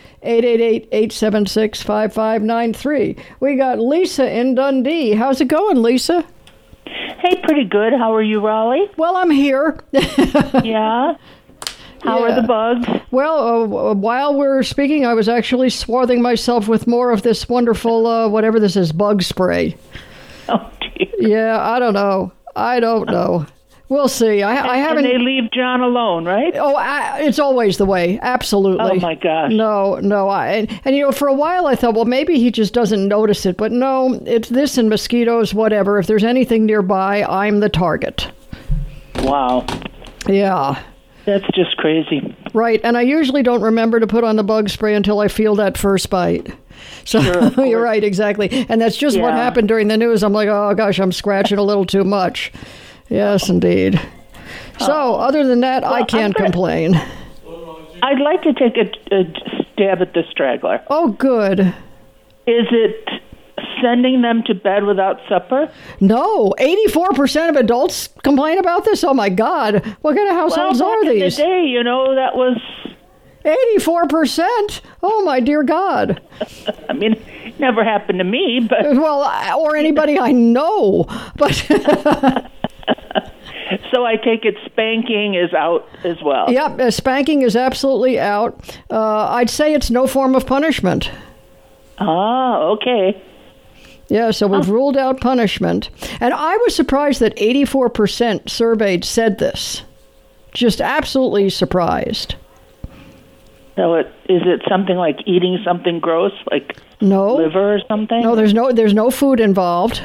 888-876-5593. We got Lisa in Dundee. How's it going, Lisa? Hey, pretty good. How are you, Raleigh? Well, I'm here. Yeah? How are the bugs? Well, while we're speaking, I was actually swathing myself with more of this wonderful, whatever this is, bug spray. Oh, dear. Yeah, I don't know. We'll see. I haven't. And they leave John alone, right? Oh, it's always the way. Absolutely. Oh, my gosh. No. And you know, for a while I thought, well, maybe he just doesn't notice it. But no, it's this and mosquitoes, whatever. If there's anything nearby, I'm the target. Wow. Yeah. That's just crazy. Right, and I usually don't remember to put on the bug spray until I feel that first bite. So sure, you're right, exactly. And that's just what happened during the news. I'm like, oh, gosh, I'm scratching a little too much. Yes, indeed. So, other than that, I can't complain. I'd like to take a stab at the straggler. Oh, good. Is it sending them to bed without supper? No, 84% of adults complain about this. Oh my God, what kind of households are these? In the day, you know, that was 84%. Oh my dear God. I mean, it never happened to me, but or anybody I know, but. So I take it spanking is out as well. Yep, spanking is absolutely out. I'd say it's no form of punishment. Ah, okay. Yeah, so we've ruled out punishment. And I was surprised that 84% surveyed said this. Just absolutely surprised. So is it something like eating something gross, like No. liver or something? No, there's no food involved.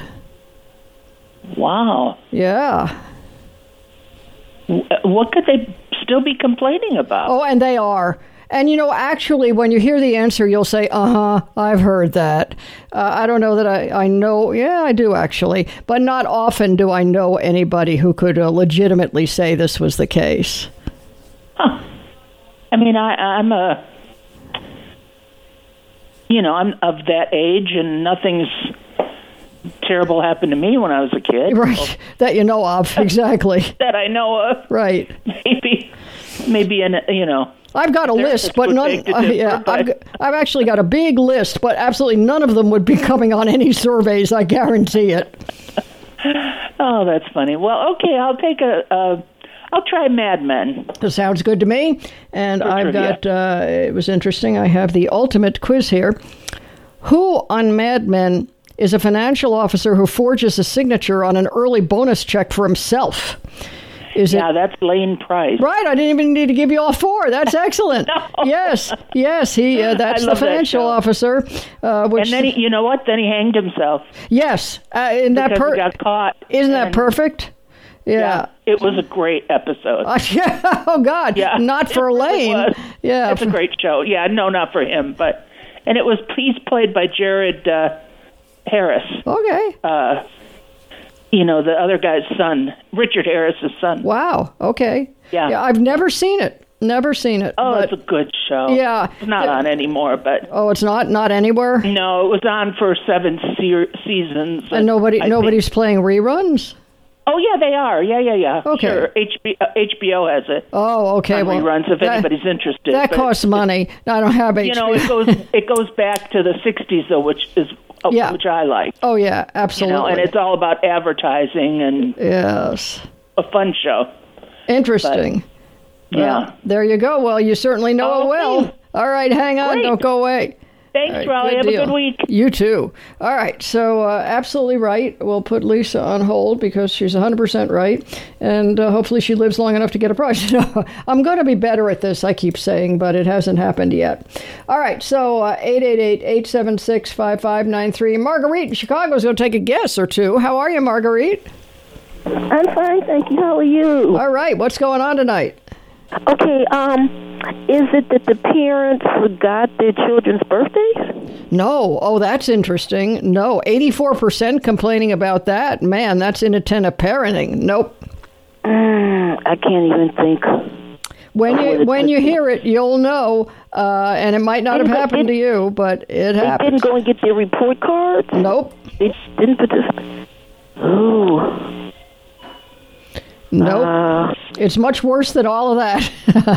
Wow. Yeah. What could they still be complaining about? Oh, and they are. And, actually, when you hear the answer, you'll say, I've heard that. I don't know that I know. Yeah, I do, actually. But not often do I know anybody who could legitimately say this was the case. Huh. I mean, I'm of that age, and nothing's terrible happened to me when I was a kid. Right, So, that you know of, exactly. that I know of. Right. Maybe I've got a list, but none. I've actually got a big list, but absolutely none of them would be coming on any surveys. I guarantee it. Oh, that's funny. Well, okay, I'll try Mad Men. That sounds good to me. And For I've trivia. got. It was interesting. I have the ultimate quiz here. Who on Mad Men is a financial officer who forges a signature on an early bonus check for himself? That's Lane Price. Right, I didn't even need to give you all four. That's excellent. Yes, he. That's I the love that financial show. officer. Which, And then you know what? Then he hanged himself. yes, isn't that because he got caught. Isn't that And- perfect? Yeah. It was a great episode. Oh God, Yeah, not for it really Lane. was. Yeah, It's a great show. Yeah, no, not for him, but he's played by Jared Harris. Okay. The other guy's son, Richard Harris's son. Wow. Okay. Yeah. I've never seen it. Never seen it. Oh, but, it's a good show. Yeah. It's not on anymore, but Oh, it's not anywhere. no, it was on for 7 seasons. And I think. nobody's playing reruns. Oh yeah, they are. Yeah. Okay. Sure. HBO has it. Oh, okay. On Well, reruns if anybody's interested. That but costs money. I don't have HBO. it goes back to the 60s though, which I like. Oh yeah, absolutely. And it's all about advertising and yes, a fun show. Interesting. But, yeah. Well, there you go. Well, you certainly know it well. All right, hang on. Great. Don't go away. Thanks, All right, Raleigh. Have deal. a good week. You too. All right. So absolutely right. We'll put Lisa on hold because she's 100% right. And hopefully she lives long enough to get a prize. I'm going to be better at this, I keep saying, but it hasn't happened yet. All right. So 888-876-5593. Marguerite in Chicago is going to take a guess or two. How are you, Marguerite? I'm fine, thank you. How are you? All right. What's going on tonight? Okay, is it that the parents forgot their children's birthdays? No. Oh, that's interesting. No. 84% complaining about that. Man, that's inattentive parenting. Nope. I can't even think. When you hear it, you'll know, and it might not have happened to you, but it happens. They didn't go and get their report cards? Nope. They didn't participate? Ooh. Nope. It's much worse than all of that.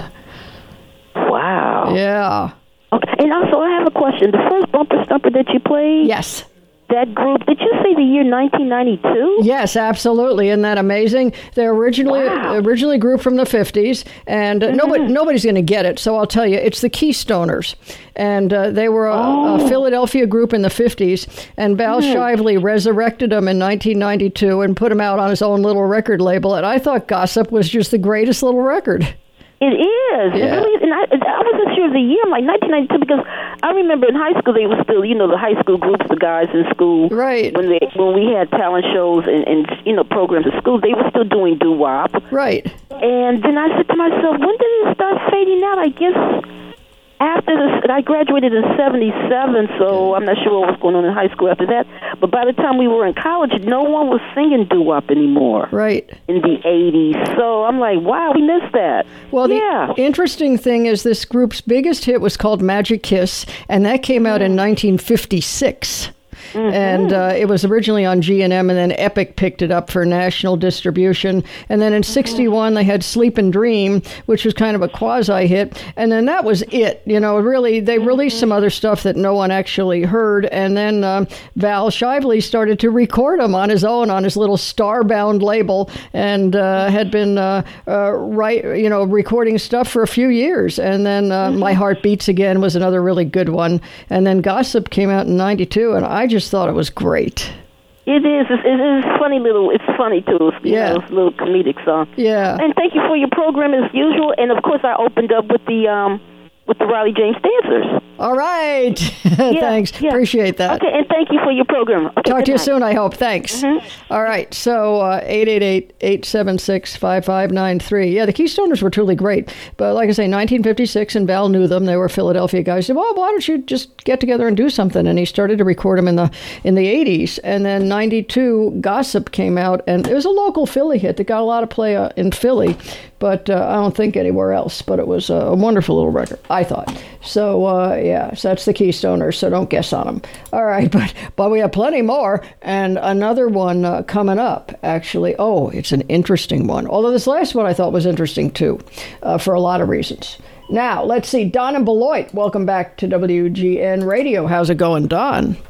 Wow. Yeah. Okay. And also, I have a question. The first bumper stumper that you played? Yes. That group, did you say the year 1992? Yes, absolutely. Isn't that amazing? They're originally a group from the 50s, and nobody's going to get it, so I'll tell you. It's the Keystoners, and they were a Philadelphia group in the 50s, and Val Shively resurrected them in 1992 and put them out on his own little record label, and I thought Gossip was just the greatest little record. It is. Yeah. It really is. And I wasn't sure of the year. I'm like 1992 because I remember in high school they were still, the high school groups, the guys in school. Right. When we had talent shows and programs at school, they were still doing doo-wop. Right. And then I said to myself, when did it start fading out? I guess after I graduated in 77, so I'm not sure what was going on in high school after that. But by the time we were in college, no one was singing doo-wop anymore. Right. In the 80s. So I'm like, wow, we missed that. Well, the interesting thing is this group's biggest hit was called Magic Kiss, and that came out in 1956. And it was originally on G&M, and then Epic picked it up for national distribution. And then in 61, they had Sleep and Dream, which was kind of a quasi-hit. And then that was it. Really, they released some other stuff that no one actually heard. And then Val Shively started to record them on his own, on his little Starbound label, and had been recording stuff for a few years. And then My Heart Beats Again was another really good one. And then Gossip came out in 92, and I just thought it was great. It is. It's funny little. It's funny too. Yeah. It's a little comedic song. Yeah. And thank you for your program as usual. And of course, I opened up with the Riley James Dancers. All right. Thanks. Appreciate that. Okay, and thank you for your program. Okay, Talk to you good night. soon, I hope. Thanks. All right. So 888-876-5593. Yeah, the Keystoners were truly great. But like I say, 1956, and Val knew them. They were Philadelphia guys. He said, well, why don't you just get together and do something? And he started to record them in the 80s. And then 92, Gossip came out. And it was a local Philly hit that got a lot of play in Philly. But I don't think anywhere else. But it was a wonderful little record, I thought. So, so that's the Keystoners, so don't guess on them. All right, but we have plenty more, and another one coming up, actually. Oh, it's an interesting one. Although this last one I thought was interesting, too, for a lot of reasons. Now, let's see. Don and Beloit, welcome back to WGN Radio. How's it going, Don?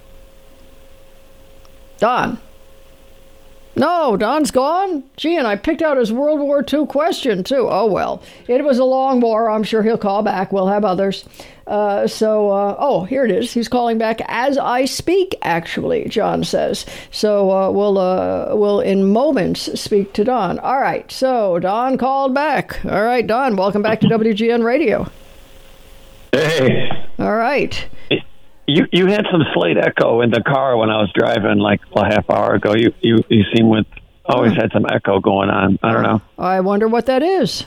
Don? No, Don's gone? Gee, and I picked out his World War II question, too. Oh, well. It was a long war. I'm sure he'll call back. We'll have others. Here it is. He's calling back as I speak, actually, John says. So we'll in moments speak to Don. All right, so Don called back. All right, Don, welcome back to WGN Radio. Hey. All right. You had some slight echo in the car when I was driving like a half hour ago. You seem with always had some echo going on. I don't know. I wonder what that is.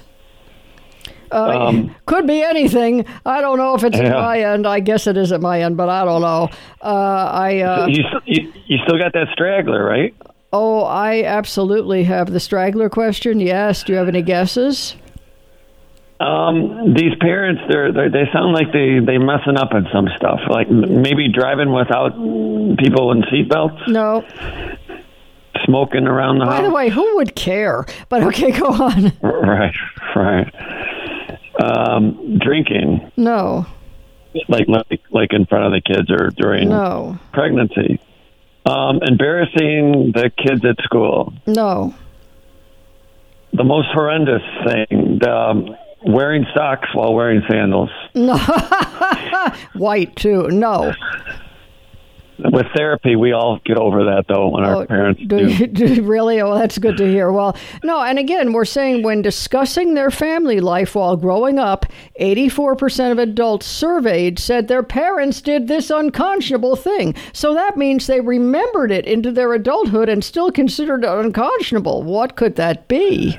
Could be anything. I don't know if it's at my end. I guess it is at my end, but I don't know. You still got that straggler, right? Oh, I absolutely have the straggler question. Yes. Do you have any guesses? These parents, they sound like they messing up on some stuff. Like maybe driving without people in seatbelts. No. Smoking around the house. By the way, who would care? But okay, go on. Right. Drinking. No. Like in front of the kids or during pregnancy. Embarrassing the kids at school. No. The most horrendous thing. Wearing socks while wearing sandals. No. White, too. No. With therapy, we all get over that, though, when our parents do. Really? Oh, that's good to hear. Well, no, and again, we're saying when discussing their family life while growing up, 84% of adults surveyed said their parents did this unconscionable thing. So that means they remembered it into their adulthood and still considered it unconscionable. What could that be?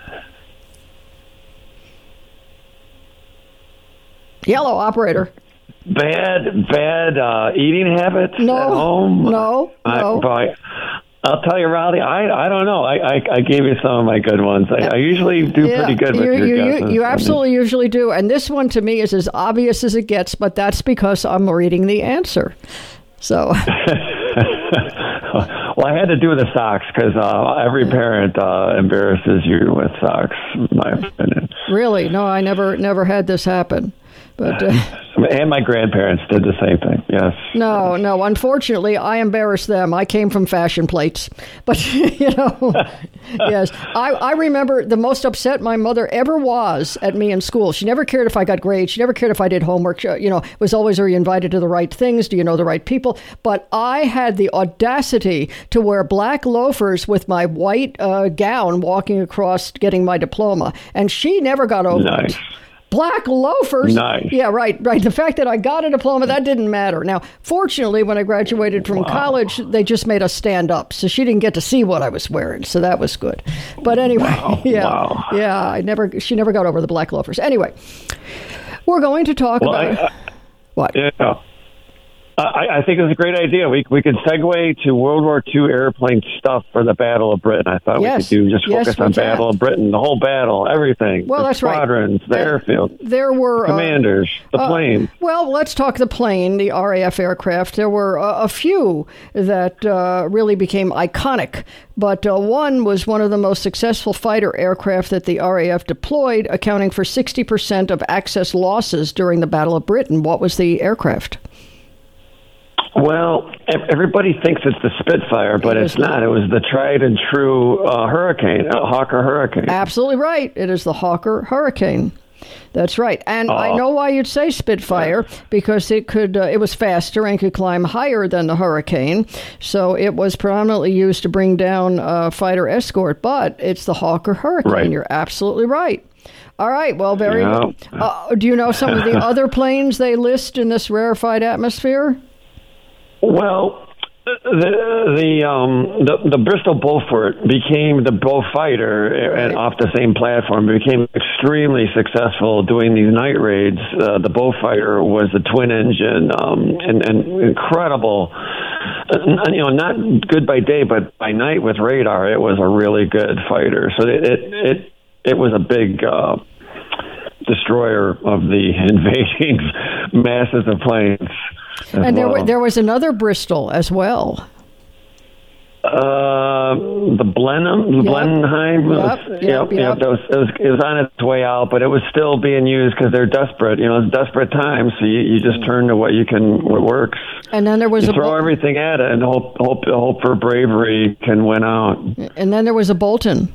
Yellow, operator. Bad eating habits at home. No. I'll tell you, Rowdy, I don't know. I gave you some of my good ones. I usually do pretty good with your guesses. You absolutely usually do. And this one to me is as obvious as it gets, but that's because I'm reading the answer. So. Well, I had to do the socks because every parent embarrasses you with socks, in my opinion. Really? No, I never had this happen. But and my grandparents did the same thing. Yes. No. Unfortunately, I embarrassed them. I came from fashion plates. But yes. I remember the most upset my mother ever was at me in school. She never cared if I got grades. She never cared if I did homework. It was always, are you invited to the right things? Do you know the right people? But I had the audacity to wear black loafers with my white gown walking across getting my diploma. And she never got over it. Black loafers. Nice. Yeah, right. The fact that I got a diploma, that didn't matter. Now, fortunately, when I graduated from college, they just made us stand up. So she didn't get to see what I was wearing. So that was good. But anyway, she never got over the black loafers. Anyway, we're going to talk about what? Yeah. I think it's a great idea. We could segue to World War II airplane stuff for the Battle of Britain. I thought we could focus on Battle of Britain, the whole battle, everything. Well, the that's squadrons, the airfield. There were commanders, the plane. Well, let's talk the plane, the RAF aircraft. There were a few that really became iconic, but one was one of the most successful fighter aircraft that the RAF deployed, accounting for 60% of Axis losses during the Battle of Britain. What was the aircraft? Well, everybody thinks it's the Spitfire, but it's not. It was the tried and true Hurricane, Hawker Hurricane. Absolutely right. It is the Hawker Hurricane. That's right. And I know why you'd say Spitfire, because it was faster and could climb higher than the Hurricane. So it was predominantly used to bring down fighter escort, but it's the Hawker Hurricane. Right. You're absolutely right. All right. Well, very good. Do you know some of the other planes they list in this rarefied atmosphere? Well, the Bristol Beaufort became the Beaufighter, and off the same platform became extremely successful doing these night raids. The Beaufighter was the twin engine and incredible. Not good by day, but by night with radar, it was a really good fighter. So it was a big destroyer of the invading masses of planes. And there was another Bristol as well. The Blenheim. Yep. It was on its way out, but it was still being used because they're desperate. It's desperate times, so you just turn to what works. And then there was throw everything at it and hope for bravery can win out. And then there was a Bolton.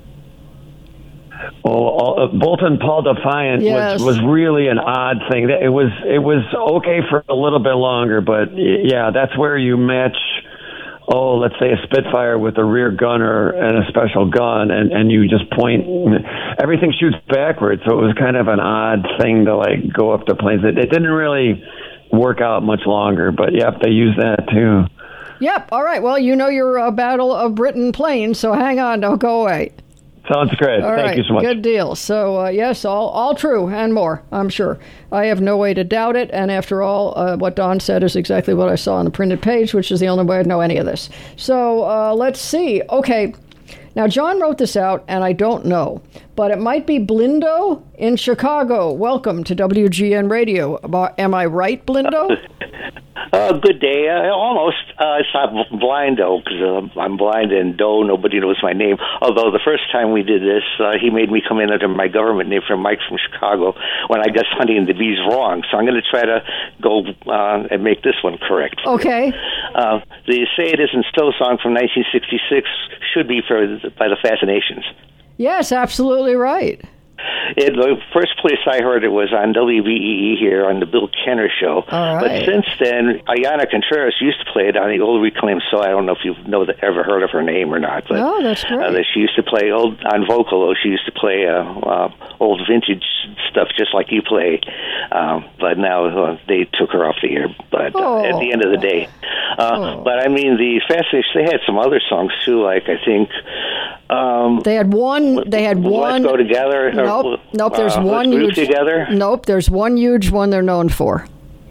Well, Bolton Paul Defiant was really an odd thing. It was okay for a little bit longer, but yeah, that's where you match. Let's say a Spitfire with a rear gunner and a special gun, and you just point. Everything shoots backwards, so it was kind of an odd thing to go up to planes. It didn't really work out much longer, but they used that too. Yep. All right. Well, your Battle of Britain planes, so hang on, don't go away. Sounds great. Thank you so much. Good deal. So, yes, all true and more, I'm sure. I have no way to doubt it. And after all, what Don said is exactly what I saw on the printed page, which is the only way I'd know any of this. So let's see. Okay. Now, John wrote this out, and I don't know, but it might be Blindo in Chicago. Welcome to WGN Radio. Am I right, Blindo? Good day. Almost. It's not Blindo, because I'm blind and Doe. Nobody knows my name. Although the first time we did this, he made me come in under my government name from Mike from Chicago when I got Hunting the Bees wrong. So I'm going to try to go and make this one correct. Okay. The Say It Isn't So song from 1966 should be by the Fascinations. Yes, absolutely right. The first place I heard it was on WBEE here on the Bill Kenner Show. All right. But since then, Ayanna Contreras used to play it on the old Reclaimed Soul. I don't know if you've ever heard of her name or not. But, that's great. She used to play on Vocalo. She used to play old vintage stuff just like you play. But now they took her off the air. But at the end of the day. But I mean, the Fascinations, they had some other songs too, like I think... They had one. Let's Go Together. Nope. There's one huge. Together. Nope. There's one huge one they're known for.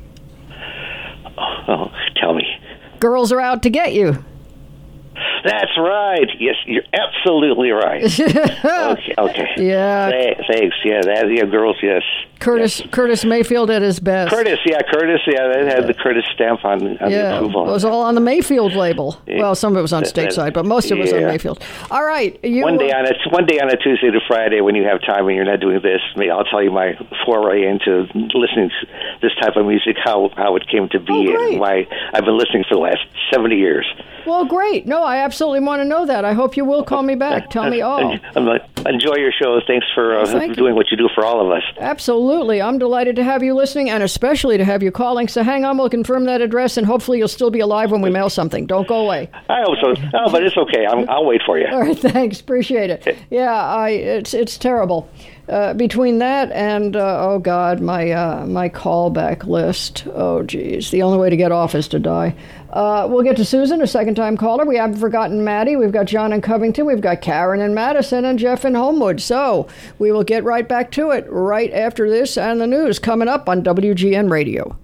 Oh, tell me. Girls Are Out to Get You. That's right. Yes, you're absolutely right. Okay. Yeah. Thanks. Yeah, girls. Yes. Curtis Mayfield at his best. Curtis. Yeah, that had the Curtis stamp on the approval. It was all on the Mayfield label. Well, some of it was on stateside, but most of it was on Mayfield. All right. One day on a Tuesday to Friday when you have time and you're not doing this, I'll tell you my foray into listening to this type of music, how it came to be, and why I've been listening for the last 70 years. Well, great. No, I absolutely want to know that. I hope you will call me back. Tell me all. Enjoy your show. Thanks for doing what you do for all of us. Absolutely. I'm delighted to have you listening and especially to have you calling. So hang on. We'll confirm that address and hopefully you'll still be alive when we mail something. Don't go away. I hope so. No, but it's okay. I'll wait for you. All right. Thanks. Appreciate it. Yeah, it's terrible. Between that and, oh, God, my callback list. Oh, geez. The only way to get off is to die. We'll get to Susan, a second-time caller. We haven't forgotten Maddie. We've got John in Covington. We've got Karen in Madison and Jeff in Homewood. So we will get right back to it right after this and the news coming up on WGN Radio.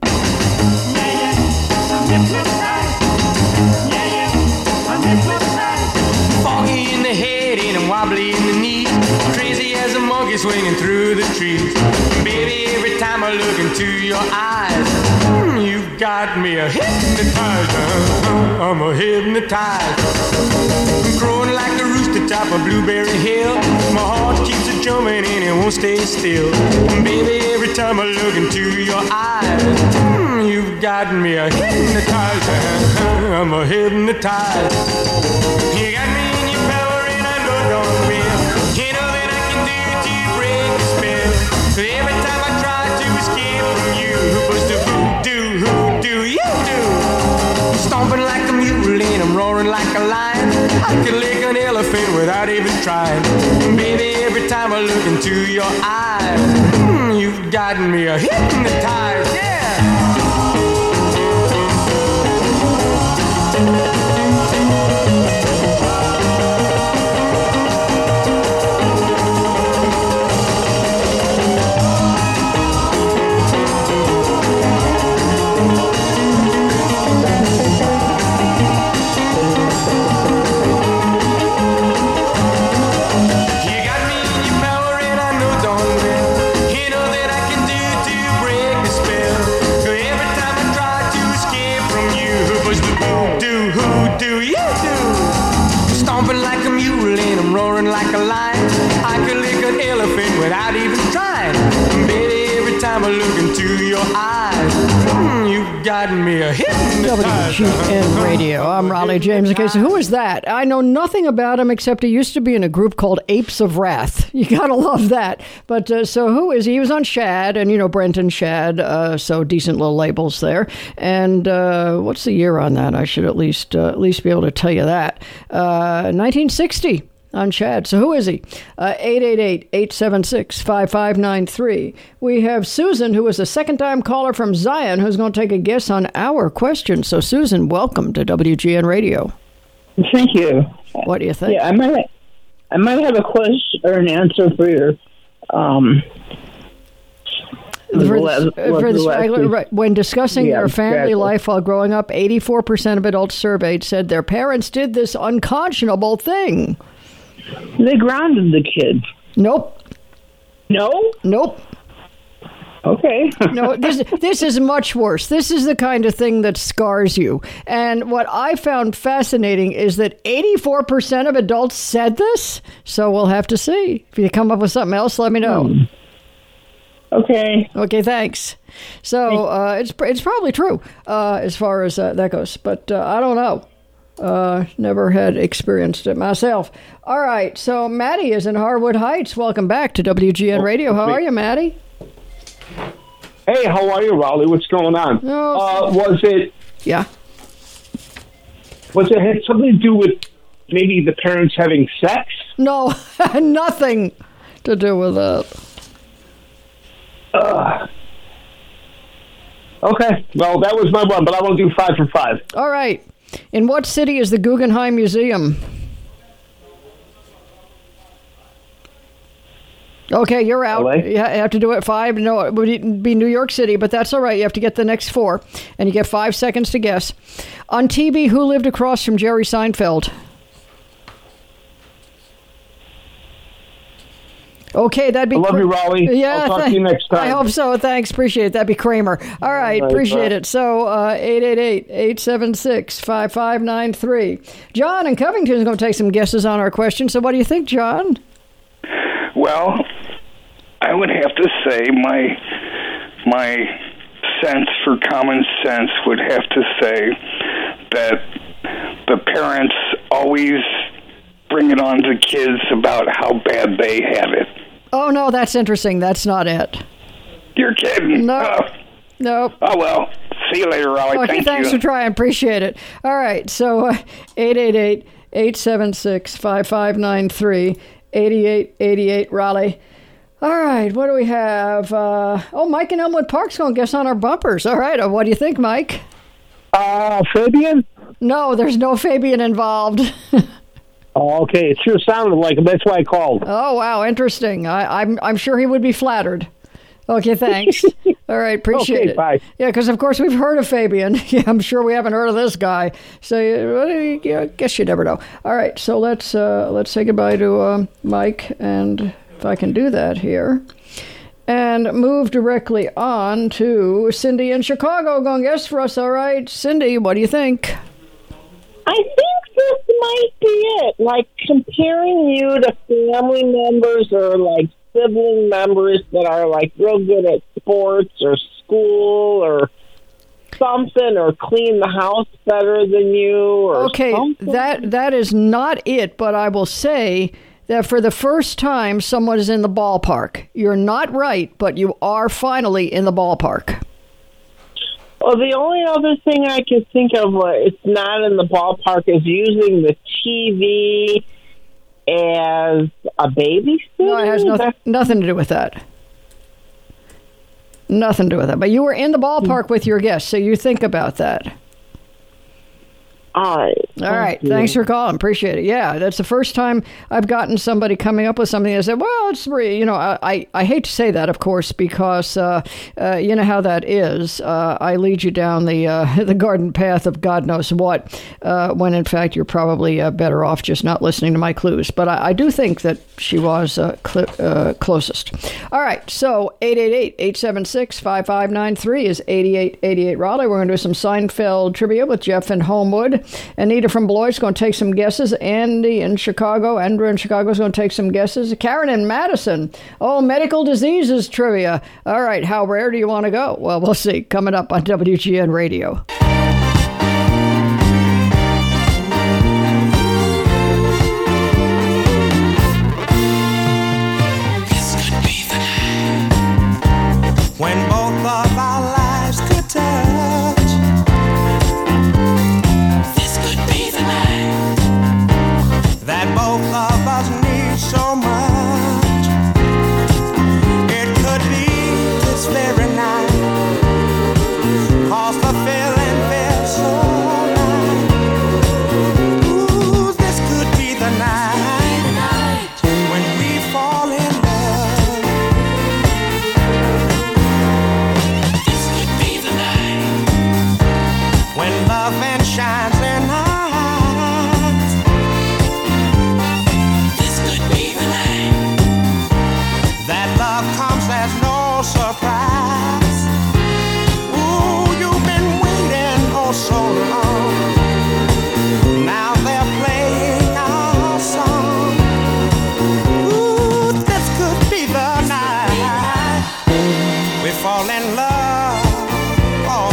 Foggy in the head and wobbly in the knee, crazy as a monkey swinging through the trees. Baby, every time I look into your eyes, you've got me a hypnotized. I'm a hypnotized. I'm crowing like a rooster top of Blueberry Hill. My heart keeps a jumping and it won't stay still. Baby, every time I look into your eyes, you've got me a hypnotized. I'm a hypnotized. You got me in your power and I know it don't feel. You know that I can do it to break the spell. So every time roaring like a lion. I can lick an elephant without even trying. Baby, every time I look into your eyes, you've gotten me hypnotized, yeah. Like a lion, I could lick an elephant without even trying. Baby, every time I look into your eyes, you've gotten me hypnotized. WGN Radio. I'm Raleigh James. Okay, so who is that? I know nothing about him except he used to be in a group called Apes of Wrath. You gotta love that. But so who is he? He was on Shad, and Brent and Shad, so decent little labels there. And what's the year on that? I should at least be able to tell you that. 1960. On Shad. So who is he? 888-876-5593. We have Susan, who is a second-time caller from Zion, who's going to take a guess on our question. So, Susan, welcome to WGN Radio. Thank you. What do you think? Yeah, I might have a question or an answer for your when discussing their family life while growing up, 84% of adults surveyed said their parents did this unconscionable thing. They grounded the kids. Nope. No? Nope. Okay. No, this is much worse. This is the kind of thing that scars you. And what I found fascinating is that 84% of adults said this. So we'll have to see. If you come up with something else, let me know. Okay. Okay, thanks. So it's probably true as far as that goes. But I don't know. Never had experienced it myself. All right, so Maddie is in Harwood Heights. Welcome back to WGN Radio. How are you, Maddie? Hey, how are you, Raleigh? What's going on? Was it had something to do with maybe the parents having sex? No, nothing to do with that. Okay, well, that was my one, but I won't do 5 for 5. All right. In what city is the Guggenheim Museum? Okay, you're out. LA? You have to do it 5. No, it would be New York City, but that's all right. You have to get the next 4, and you get 5 seconds to guess. On TV, who lived across from Jerry Seinfeld? Okay, that'd be... I love you, Raleigh. Yeah, I'll talk to you next time. I hope so. Thanks. Appreciate it. That'd be Kramer. All right. Appreciate it. So, 888-876-5593. John in Covington is going to take some guesses on our question. So what do you think, John? Well, I would have to say my sense for common sense would have to say that the parents always bring it on to kids about how bad they have it. Oh, no, that's interesting. That's not it. You're kidding. No. Nope. Oh, well. See you later, Raleigh. Okay, thanks for trying. Appreciate it. All right, so 888-876-5593, 8888 Raleigh. All right, what do we have? Mike in Elmwood Park's going to guess on our bumpers. All right, what do you think, Mike? Fabian? No, there's no Fabian involved. Oh, okay, it sure sounded like him. That's why I called. Oh, wow, interesting. I'm sure he would be flattered. Okay, thanks. All right, appreciate it. Bye. Yeah, because of course we've heard of Fabian. Yeah, I'm sure we haven't heard of this guy. So I guess you never know. All right, so let's say goodbye to Mike, and if I can do that here, and move directly on to Cindy in Chicago. Going to guess for us. All right, Cindy, what do you think? I think this might be it. Like comparing you to family members or like sibling members that are like real good at sports or school or something, or clean the house better than you, or okay, something. that is not it, but I will say that for the first time someone is in the ballpark. You're not right, but you are finally in the ballpark. Well, the only other thing I can think of it's not in the ballpark is using the TV as a babysitter. No, it has nothing to do with that. Nothing to do with that. But you were in the ballpark with your guest, so you think about that. All right. Thanks for calling. Appreciate it. Yeah, that's the first time I've gotten somebody coming up with something that said, well, it's, I hate to say that, of course, because you know how that is. I lead you down the garden path of God knows what, when in fact you're probably better off just not listening to my clues. But I do think that she was closest. All right. So 888-876-5593 is 8888 Raleigh. We're going to do some Seinfeld trivia with Jeff in Homewood. Anita from Beloit's going to take some guesses. Andy in Chicago. Andrew in Chicago is going to take some guesses. Karen in Madison. Oh, medical diseases trivia. All right. How rare do you want to go? Well, we'll see. Coming up on WGN Radio. When both of our lives could touch, this could be the night that both of us need so much. It could be this very night, 'cause the feeling feels so right. Ooh, this could be the night when we fall in love. When love and shines in our eyes, this could be the night that love comes as no surprise. Ooh, you've been waiting oh so long. Now they're playing our song. Ooh, this could be the night we fall in love. Oh,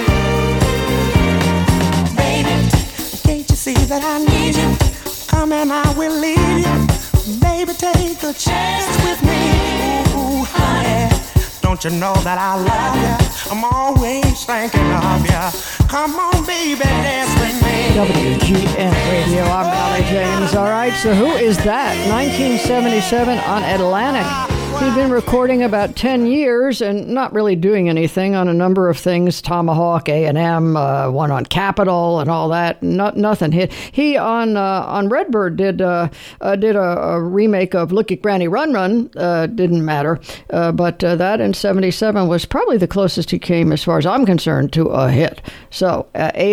baby, can't you see that I need you? Come and I will lead you. Baby, take a chance with me. Ooh, honey, don't you know that I love you? I'm always thinking of you. Come on, baby, dance with me. WGN Radio. I'm Raleigh James. All right, so who is that? 1977 on Atlantic. He'd been recording about 10 years and not really doing anything on a number of things. Tomahawk, A&M, one on Capitol and all that. Nothing hit. He on Redbird did a remake of Look at Granny Run Run. Didn't matter. But that in 77 was probably the closest he came, as far as I'm concerned, to a hit. So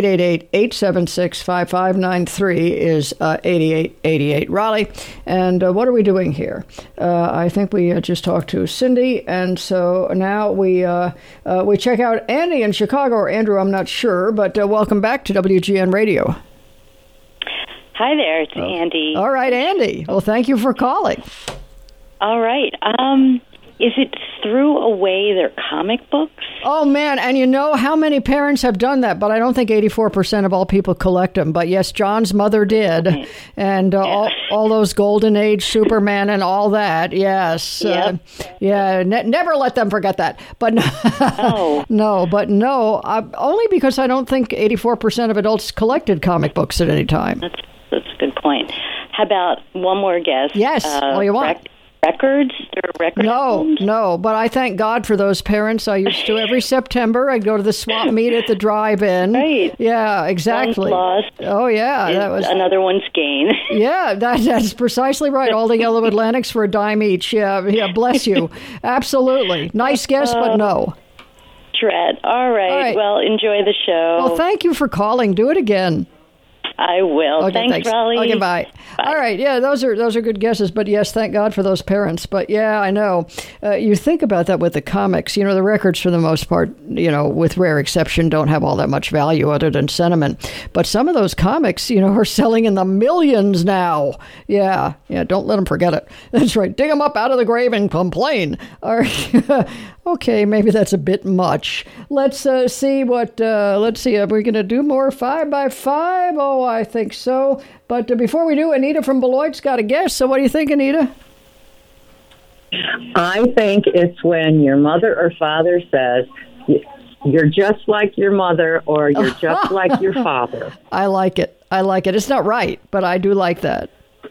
888-876-5593 is 8888 Raleigh. And what are we doing here? I think we just talked to Cindy, and so now we check out Andy in Chicago, or Andrew, I'm not sure, but welcome back to WGN Radio. Hi there, it's Andy. All right, Andy. Well, thank you for calling. All right. Is it threw away their comic books? Oh, man. And you know how many parents have done that, but I don't think 84% of all people collect them. But yes, John's mother did. Right. And all those Golden Age Superman and all that. Yes. Yep. Never let them forget that. But no, only because I don't think 84% of adults collected comic books at any time. That's a good point. How about one more guess? Yes, all you want. Records? There are record albums? No, but I thank God for those parents. I used to every September. I'd go to the swap meet at the drive-in. Right. Yeah, exactly. One's lost. Oh, yeah. That was another one's gain. Yeah, that's precisely right. All the Yellow Atlantics for a dime each. Yeah, bless you. Absolutely. Nice guess, but no. Dread. All right. Well, enjoy the show. Well, thank you for calling. Do it again. I will. Okay, thanks, Raleigh. Okay, bye. All right. Yeah, those are good guesses. But yes, thank God for those parents. But yeah, I know. You think about that with the comics. You know, the records for the most part, you know, with rare exception, don't have all that much value other than sentiment. But some of those comics, you know, are selling in the millions now. Yeah. Don't let them forget it. That's right. Dig them up out of the grave and complain. All right. Okay, maybe that's a bit much. Let's see what. Let's see. Are we going to do more 5x5? Oh, I think so. But before we do, Anita from Beloit's got a guess. So what do you think, Anita? I think it's when your mother or father says, you're just like your mother or you're just like your father. I like it. It's not right, but I do like that.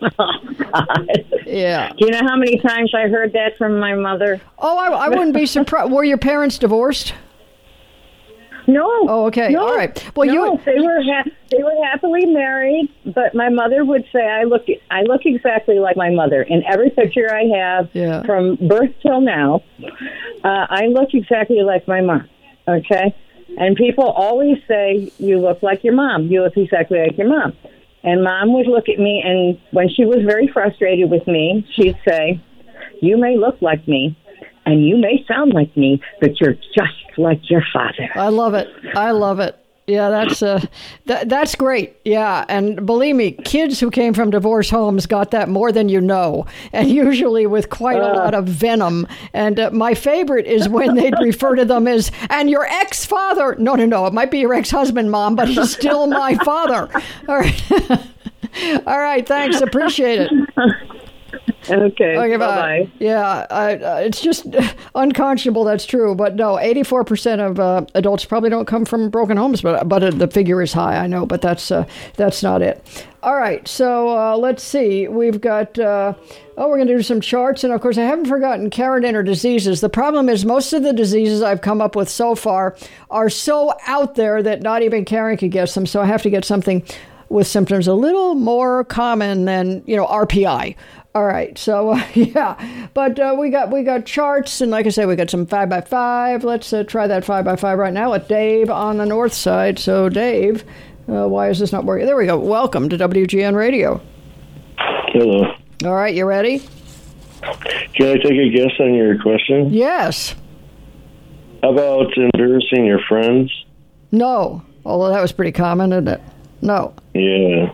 Yeah. Do you know how many times I heard that from my mother? Oh, I wouldn't be surprised. Were your parents divorced? No. Oh, okay. No. All right. Well, they were happily married, but my mother would say I look exactly like my mother in every picture I have from birth till now. I look exactly like my mom. Okay, and people always say you look like your mom. You look exactly like your mom. And Mom would look at me, and when she was very frustrated with me, she'd say, "You may look like me, and you may sound like me, but you're just like your father." I love it. Yeah, that's great. Yeah, and believe me, kids who came from divorce homes got that more than you know, and usually with quite a lot of venom. And my favorite is when they'd refer to them as, and your ex-father. No, it might be your ex-husband, Mom, but he's still my father. All right. All right, thanks. Appreciate it. Okay, bye. Yeah, it's just unconscionable. That's true, but no, 84% of adults probably don't come from broken homes, but the figure is high. I know, but that's not it. All right, so let's see. We've got. We're going to do some charts, and of course, I haven't forgotten Karen diseases. The problem is most of the diseases I've come up with so far are so out there that not even Karen could guess them. So I have to get something with symptoms a little more common than RPI. All right, so yeah, but we got charts, and like I said, we got some 5x5. Let's try that 5x5 right now with Dave on the north side. So Dave, why is this not working? There we go. Welcome to WGN Radio. Hello. All right, you ready? Can I take a guess on your question? Yes. How about embarrassing your friends? No, although that was pretty common, isn't it? No. Yeah.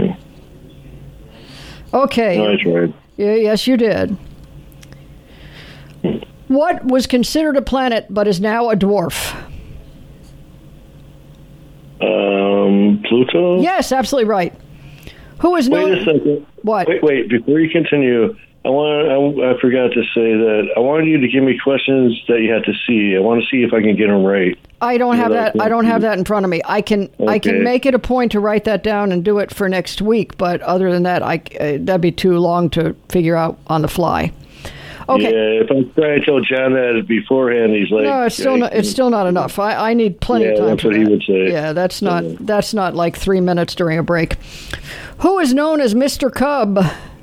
Okay. No, I tried. Yeah, yes, you did. What was considered a planet but is now a dwarf? Pluto? Yes, absolutely right. Who is known? Wait a second. What? Wait. Before you continue, I forgot to say that I wanted you to give me questions that you had to see. I want to see if I can get them right. I don't have that. I don't have that in front of me. I can make it a point to write that down and do it for next week. But other than that, that'd be too long to figure out on the fly. Okay. Yeah, if I try to tell John that beforehand, he's like, no, it's still not enough. I need plenty of time. That's what he would say. Yeah, that's not like 3 minutes during a break. Who is known as Mr. Cub?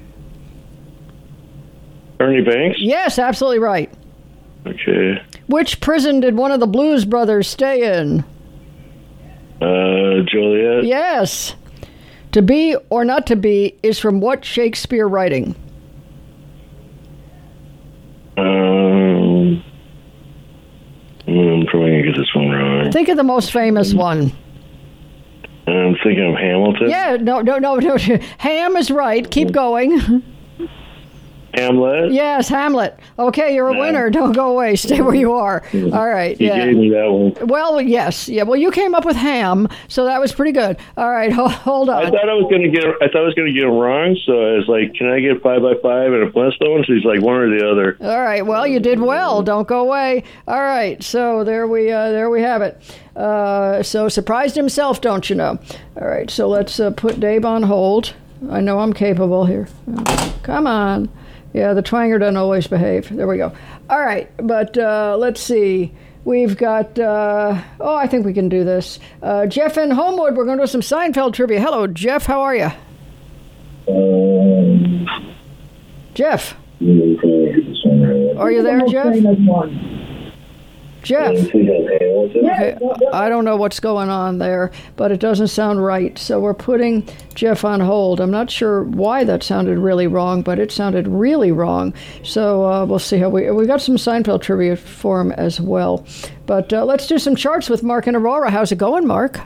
Ernie Banks? Yes, absolutely right. Okay. Which prison did one of the Blues Brothers stay in? Joliet? Yes. To be or not to be is from what Shakespeare writing? I'm probably going to get this one wrong. Think of the most famous one. I'm thinking of Hamilton. Yeah, no. Ham is right. Keep going. Hamlet? Yes, Hamlet. Okay, you're a winner. Don't go away. Stay where you are. All right. You gave me that one. Well, yes. Yeah. Well, you came up with ham, so that was pretty good. All right. Hold on. I thought I was going to get him wrong, so I was like, "Can I get 5x5 and a Flintstone?" So he's like, one or the other. All right. Well, you did well. Don't go away. All right. So there we have it. So surprised himself, don't you know? All right. So let's put Dave on hold. I know I'm capable here. Come on. Yeah, the twanger doesn't always behave. There we go. All right, but let's see. We've got, I think we can do this. Jeff in Homewood, we're going to do some Seinfeld trivia. Hello, Jeff, how are you? Jeff? Are you there, Jeff? Jeff? Okay. I don't know what's going on there, but it doesn't sound right. So we're putting Jeff on hold. I'm not sure why that sounded really wrong, but it sounded really wrong. So we'll see how we got some Seinfeld trivia for him as well. But let's do some charts with Mark and Aurora. How's it going, Mark?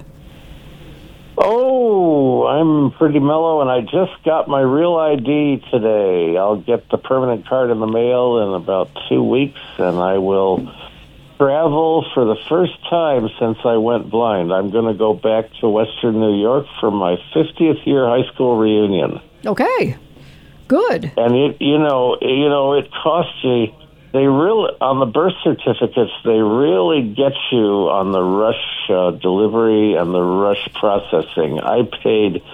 Oh, I'm pretty mellow, and I just got my real ID today. I'll get the permanent card in the mail in about 2 weeks, and I will travel for the first time since I went blind. I'm going to go back to Western New York for my 50th year high school reunion. Okay, good. And it cost me They really, on the birth certificates, they really get you on the rush delivery and the rush processing. I paid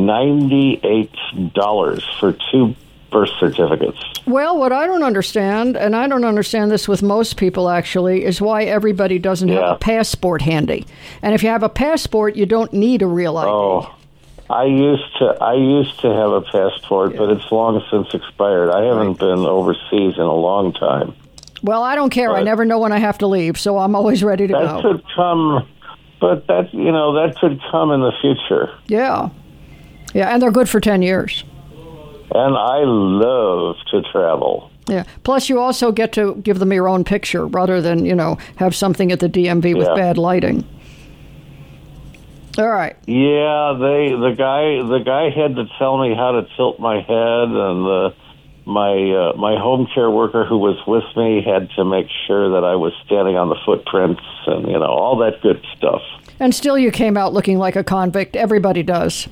$98 for 2 birth certificates. Well, what I don't understand, and I don't understand this with most people actually, is why everybody doesn't have a passport handy. And if you have a passport, you don't need a real ID. Oh, I used to have a passport, but it's long since expired. I haven't been overseas in a long time. Well, I don't care. I never know when I have to leave, so I'm always ready to go. That could come, but that could come in the future. Yeah. Yeah, and they're good for 10 years. And I love to travel. Yeah. Plus, you also get to give them your own picture rather than, have something at the DMV with bad lighting. All right. Yeah, the guy had to tell me how to tilt my head, and my home care worker who was with me had to make sure that I was standing on the footprints and all that good stuff. And still, you came out looking like a convict. Everybody does.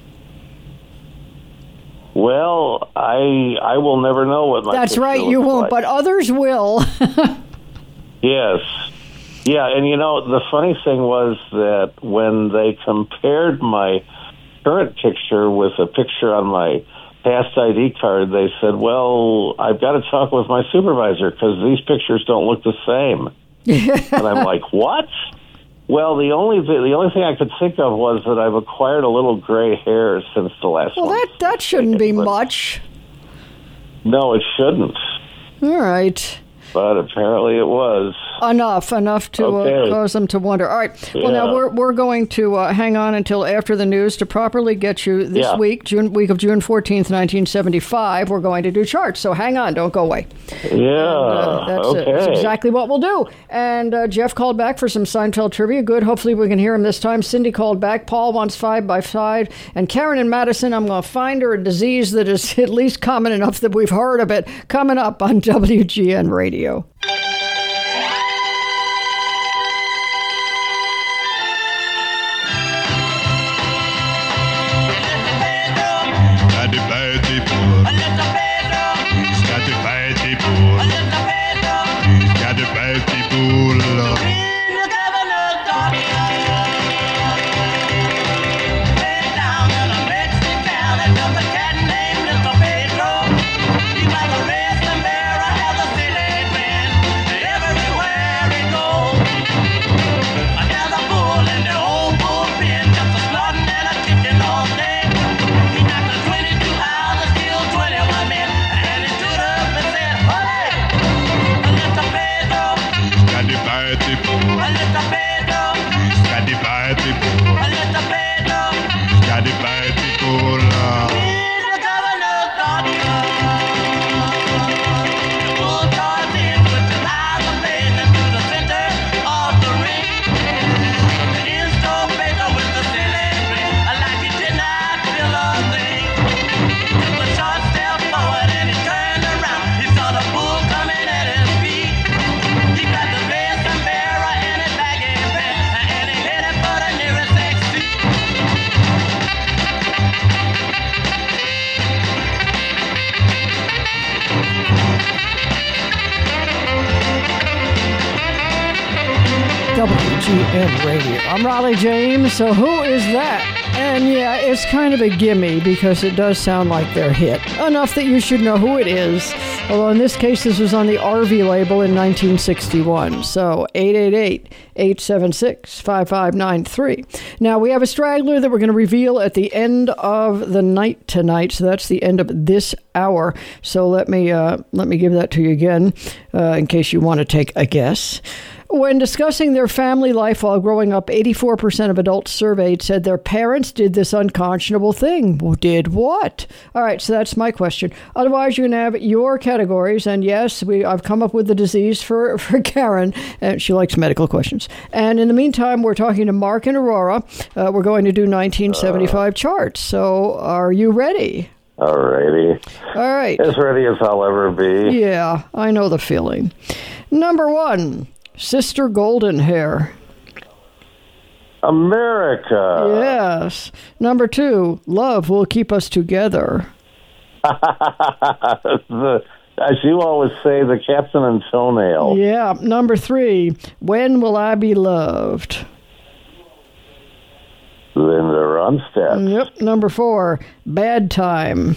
Well, I will never know what my That's picture right, you looks won't, like. but others will. Yes. Yeah, and the funny thing was that when they compared my current picture with a picture on my past ID card, they said, well, I've got to talk with my supervisor because these pictures don't look the same. And I'm like, what? Well, the only thing I could think of was that I've acquired a little gray hair since the last one. Well, that shouldn't be much. No, it shouldn't. All right. But apparently it was. Enough to cause them to wonder. All right. Well, now we're going to hang on until after the news to properly get you this week, week of June 14th, 1975. We're going to do charts. So hang on. Don't go away. Yeah. That's exactly what we'll do. And Jeff called back for some Seinfeld trivia. Good. Hopefully we can hear him this time. Cindy called back. Paul wants 5 by 5. And Karen and Madison, I'm going to find her a disease that is at least common enough that we've heard of it coming up on WGN Radio. Happy birthday, Paul. He's got the birthday, Paul. He's got the birthday, Paul. WGN Radio. I'm Raleigh James, so who is that? And yeah, it's kind of a gimme because it does sound like their hit. Enough that you should know who it is. Although in this case, this was on the RV label in 1961. So 888-876-5593. Now, we have a straggler that we're going to reveal at the end of the night tonight. So that's the end of this hour. So let me give that to you again in case you want to take a guess. When discussing their family life while growing up, 84% of adults surveyed said their parents did this unconscionable thing. Well, did what? All right, so that's my question. Otherwise, you can have your categories. And yes, I've come up with the disease for Karen, and she likes medical questions. And in the meantime, we're talking to Mark and Aurora. We're going to do 1975 charts. So are you ready? All righty. All right. As ready as I'll ever be. Yeah, I know the feeling. Number 1. Sister Golden Hair. America. Yes. Number 2, Love Will Keep Us Together. That's as you always say, the captain and toenail. Yeah. Number 3, when will I be loved? Linda Ronstadt. Yep. Number 4, bad time.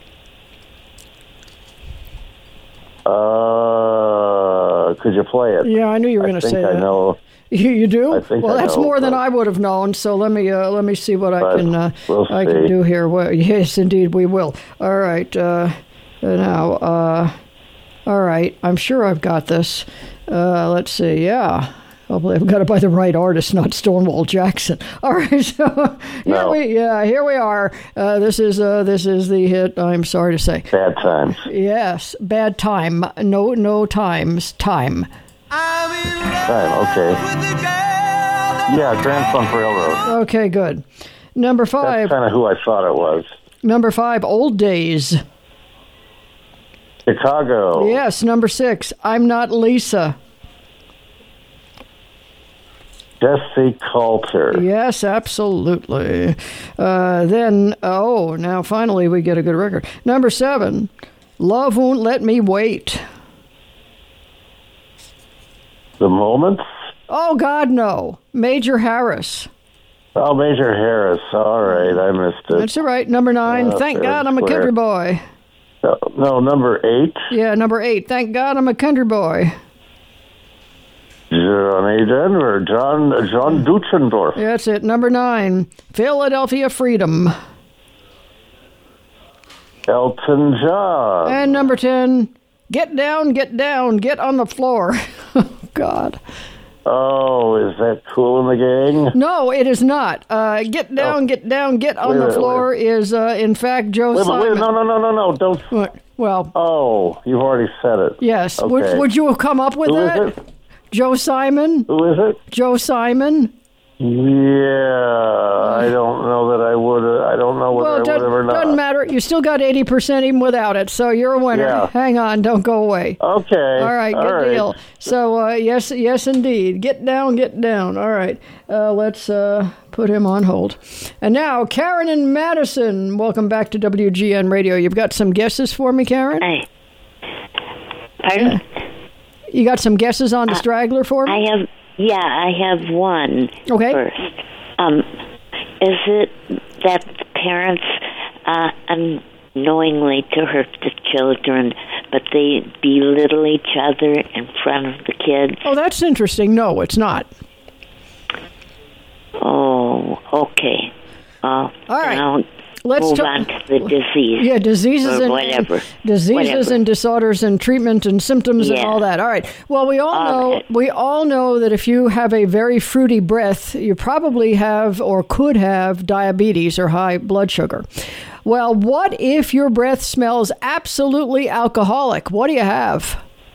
Could you play it? Yeah, I knew you were going to say that. I know. You do? I think well, I that's know, more than I would have known. So let me see what I can we'll I can do here. Well, yes, indeed, we will. All right. Now, all right. I'm sure I've got this. Let's see. Yeah. Hopefully, I've got it by the right artist, not Stonewall Jackson. All right. So here we are. This is the hit. I'm sorry to say. Bad times. Yes, bad time. No times. Time. Time, okay. Yeah, Grand Funk Railroad. Okay, good. Number 5. That's kind of who I thought it was. Number 5, Old Days. Chicago. Yes, number 6, I'm Not Lisa. Jesse Coulter. Yes, absolutely. Now finally we get a good record. Number 7, Love Won't Let Me Wait. The Moments? Oh, God, no. Major Harris. Oh, Major Harris. All right, I missed it. That's all right. Number 9, Thank God I'm a Country Boy. No, number 8. Yeah, number 8, Thank God I'm a Country Boy. Johnny Denver, John Duchendorf. Yeah, that's it. Number 9, Philadelphia Freedom. Elton John. And number 10, Get Down, Get Down, Get on the Floor. Oh, God. Oh, is that Cool in the Gang? No, it is not. Get Down, Get Down, Get on the Floor is, in fact, Joe Simon. No, don't. What? Well. Oh, you've already said it. Yes. Okay. Would you have come up with that? Who is it? Joe Simon. Who is it? Joe Simon. Yeah, I don't know that I would. I don't know whether I would have or not. Doesn't matter. You still got 80% even without it, so you're a winner. Yeah. Hang on, don't go away. Okay. All right, good deal. So yes, indeed. Get down, get down. All right, let's put him on hold. And now, Karen and Madison, welcome back to WGN Radio. You've got some guesses for me, Karen? Hey. Pardon? You got some guesses on the Straggler for me? I have one. Okay. First. Is it that the parents unknowingly to hurt the children, but they belittle each other in front of the kids? Oh, that's interesting. No, it's not. Oh, okay. All right. Now, let's move on to the disease. Yeah, diseases or and whatever. Diseases and disorders and treatment and symptoms and all that. All right. Well, we all know that if you have a very fruity breath, you probably have or could have diabetes or high blood sugar. Well, what if your breath smells absolutely alcoholic? What do you have?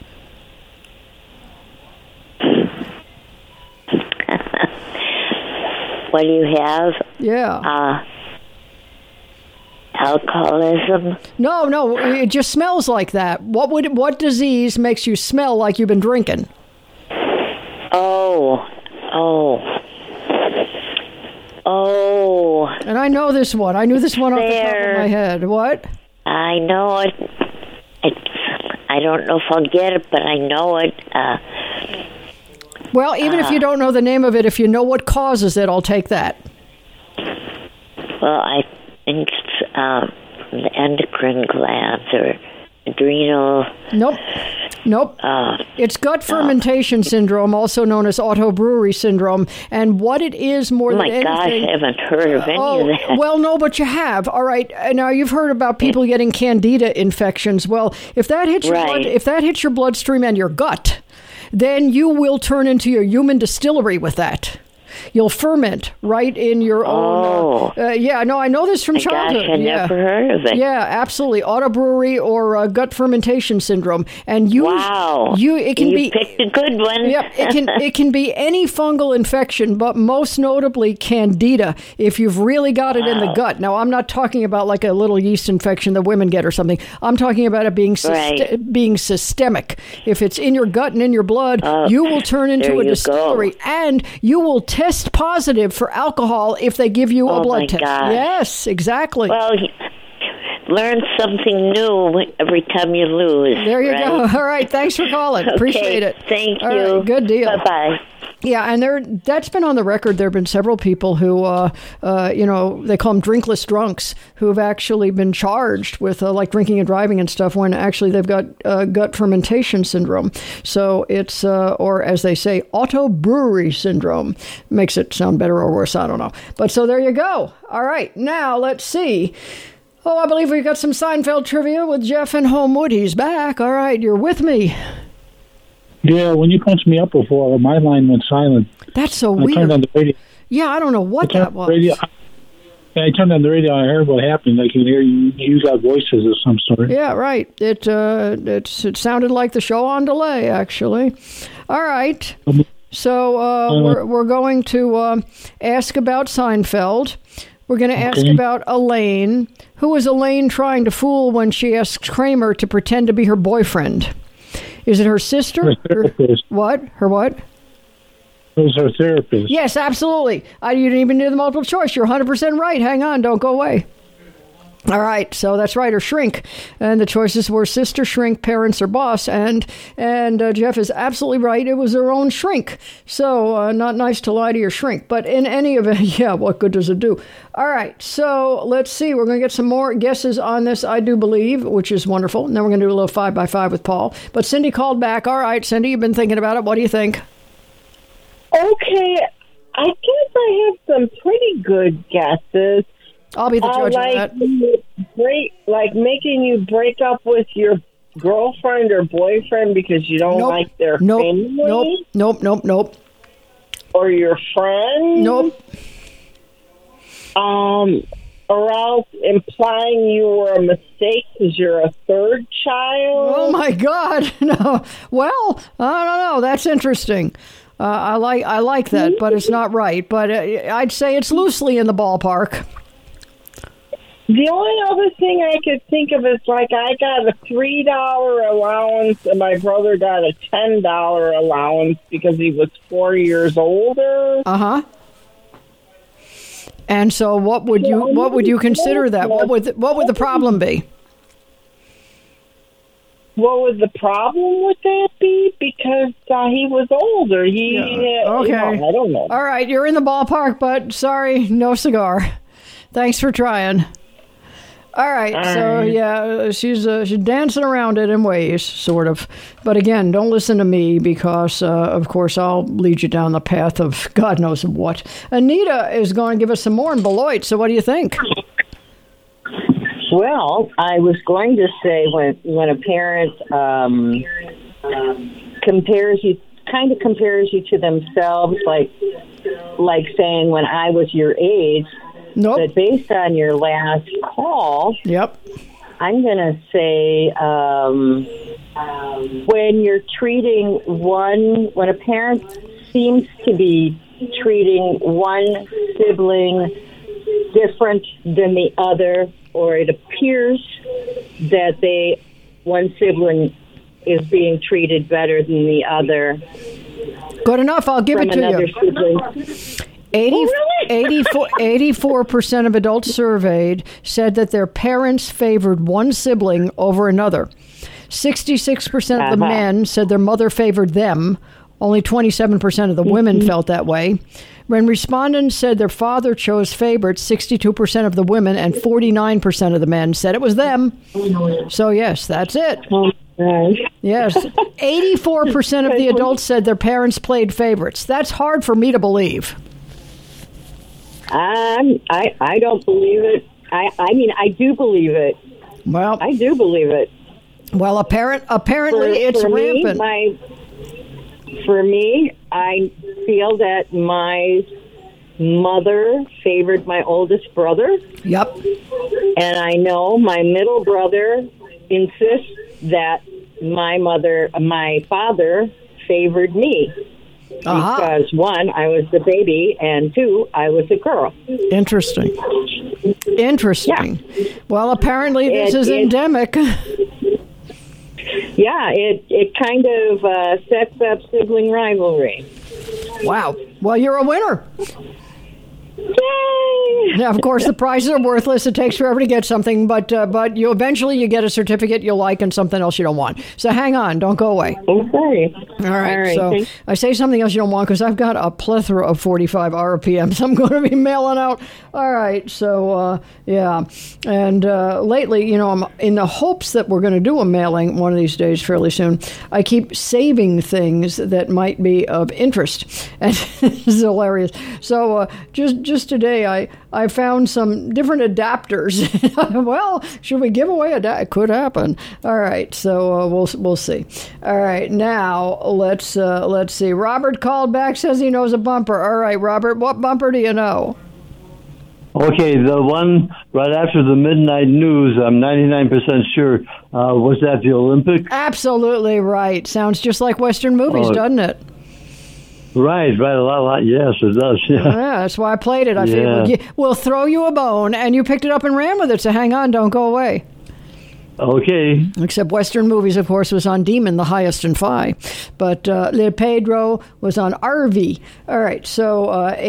What do you have? Yeah. Alcoholism? No, it just smells like that. What disease makes you smell like you've been drinking? Oh. And I know this one. I knew this one off the top of my head. What? I know it. I don't know if I'll get it, but I know it. Well, even if you don't know the name of it, if you know what causes it, I'll take that. Well, I think it's the endocrine glands or adrenal. Nope. It's gut fermentation syndrome, also known as autobrewery syndrome. And what it is more than anything... Oh, my gosh, I haven't heard of any of that. Well, no, but you have. All right. Now, you've heard about people getting candida infections. Well, if that hits your bloodstream and your gut, then you will turn into your human distillery with that. You'll ferment right in your own. I know this from childhood. Gosh, I never heard of it. Yeah, absolutely. Autobrewery or gut fermentation syndrome, and you picked a good one. Yeah, it can be any fungal infection, but most notably candida. If you've really got it in the gut. Now, I'm not talking about like a little yeast infection that women get or something. I'm talking about it being being systemic. If it's in your gut and in your blood, you will turn into a distillery, and you will test positive for alcohol if they give you a blood test. Gosh. Yes, exactly. Well, learn something new every time you lose. There you right? go. All right. Thanks for calling. Appreciate it. Thank All you. right, good deal. Bye-bye. Yeah, and that's been on the record. There have been several people who, they call them drinkless drunks, who have actually been charged with like drinking and driving and stuff when actually they've got gut fermentation syndrome. So it's, or as they say, auto-brewery syndrome. Makes it sound better or worse, I don't know. But so there you go. All right, now let's see. Oh, I believe we've got some Seinfeld trivia with Jeff in Homewood. He's back. All right, you're with me. Yeah, when you punched me up before, my line went silent. That's so weird. I turned on the radio. Yeah, I don't know what that was. I turned on the radio. I heard what happened. I could hear you got voices of some sort. Yeah, right. It sounded like the show on delay, actually. All right. So we're going to ask about Seinfeld. We're going to ask about Elaine. Who was Elaine trying to fool when she asked Kramer to pretend to be her boyfriend? Is it her sister? Her therapist. What? Her what? It was her therapist. Yes, absolutely. You didn't even do the multiple choice. You're 100% right. Hang on. Don't go away. All right, so that's right, or shrink. And the choices were sister, shrink, parents, or boss. And Jeff is absolutely right. It was her own shrink. So not nice to lie to your shrink. But in any event, yeah, what good does it do? All right, so let's see. We're going to get some more guesses on this, I do believe, which is wonderful. And then we're going to do a little 5x5 with Paul. But Cindy called back. All right, Cindy, you've been thinking about it. What do you think? Okay, I guess I have some pretty good guesses. I'll be the judge of that. Making you break up with your girlfriend or boyfriend because you don't like their family? Nope. Or your friend? Nope. Or else implying you were a mistake because you're a third child? Oh, my God. No. Well, I don't know. That's interesting. I like that, but it's not right. But I'd say it's loosely in the ballpark. The only other thing I could think of is I got a $3 allowance and my brother got a $10 allowance because he was 4 years older. Uh-huh. And so what would you consider that? What would the problem be? What would the problem with that be? Because he was older. Okay. I don't know. All right, you're in the ballpark, but sorry, no cigar. Thanks for trying. All right, so yeah, she's dancing around it in ways, sort of. But again, don't listen to me because, of course, I'll lead you down the path of God knows what. Anita is going to give us some more in Beloit, so what do you think? Well, I was going to say when a parent compares you to themselves, like saying when I was your age. Nope. But based on your last call, yep, I'm going to say when a parent seems to be treating one sibling different than the other, or it appears that one sibling is being treated better than the other. Good enough. I'll give it to you. Sibling. 84% of adults surveyed said that their parents favored one sibling over another. 66% of the men said their mother favored them. Only 27% of the women felt that way. When respondents said their father chose favorites, 62% of the women and 49% of the men said it was them. So, yes, that's it. Yes. 84% of the adults said their parents played favorites. That's hard for me to believe. I don't believe it. I mean, I do believe it. Well, I do believe it. Well, apparently it's rampant. For me, I feel that my mother favored my oldest brother. Yep. And I know my middle brother insists that my father favored me. Because one, I was the baby, and two, I was a girl. Interesting. Yeah. Well, apparently this is endemic. Yeah, it kind of sets up sibling rivalry. Wow. Well, you're a winner. Now, of course, the prizes are worthless. It takes forever to get something, but you eventually you get a certificate you like and something else you don't want. So hang on, don't go away. Okay. All right. So I say something else you don't want because I've got a plethora of 45 RPMs I'm going to be mailing out. All right. So yeah, and lately, you know, I'm in the hopes that we're going to do a mailing one of these days fairly soon. I keep saving things that might be of interest, and this is hilarious. So just today, I found some different adapters. Well, should we give away it could happen. All right, so we'll see. All right, now let's see. Robert called back, says he knows a bumper. All right, Robert, what bumper do you know? Okay, the one right after the midnight news, I'm 99% sure, was that the Olympics? Absolutely right. Sounds just like Western movies, doesn't it? Right, a lot. Yes, it does. Yeah, that's why I played it. I figured we'll throw you a bone, and you picked it up and ran with it. So hang on, don't go away. Okay. Except Western movies, of course, was on Demon, the highest in Phi, but Le Pedro was on RV. All right, so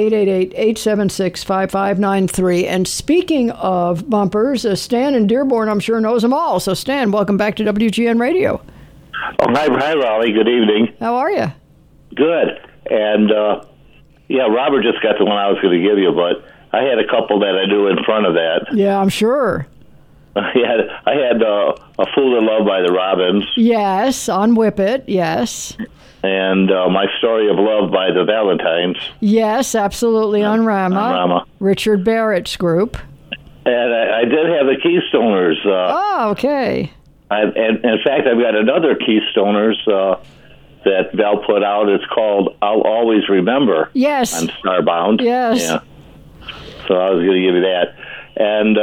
888-876-5593. And speaking of bumpers, Stan in Dearborn, I'm sure knows them all. So Stan, welcome back to WGN Radio. Oh, hi, Raleigh. Good evening. How are you? Good. And, Robert just got the one I was going to give you, but I had a couple that I knew in front of that. Yeah, I'm sure. I had A Fool to Love by the Robins. Yes, on Whippet, yes. And My Story of Love by the Valentines. Yes, absolutely, on Rama. Richard Barrett's group. And I did have the Keystoners. Oh, okay. And in fact, I've got another Keystoners that Val put out. It's called I'll Always Remember. Yes. On Starbound. Yes. Yeah. So I was going to give you that. And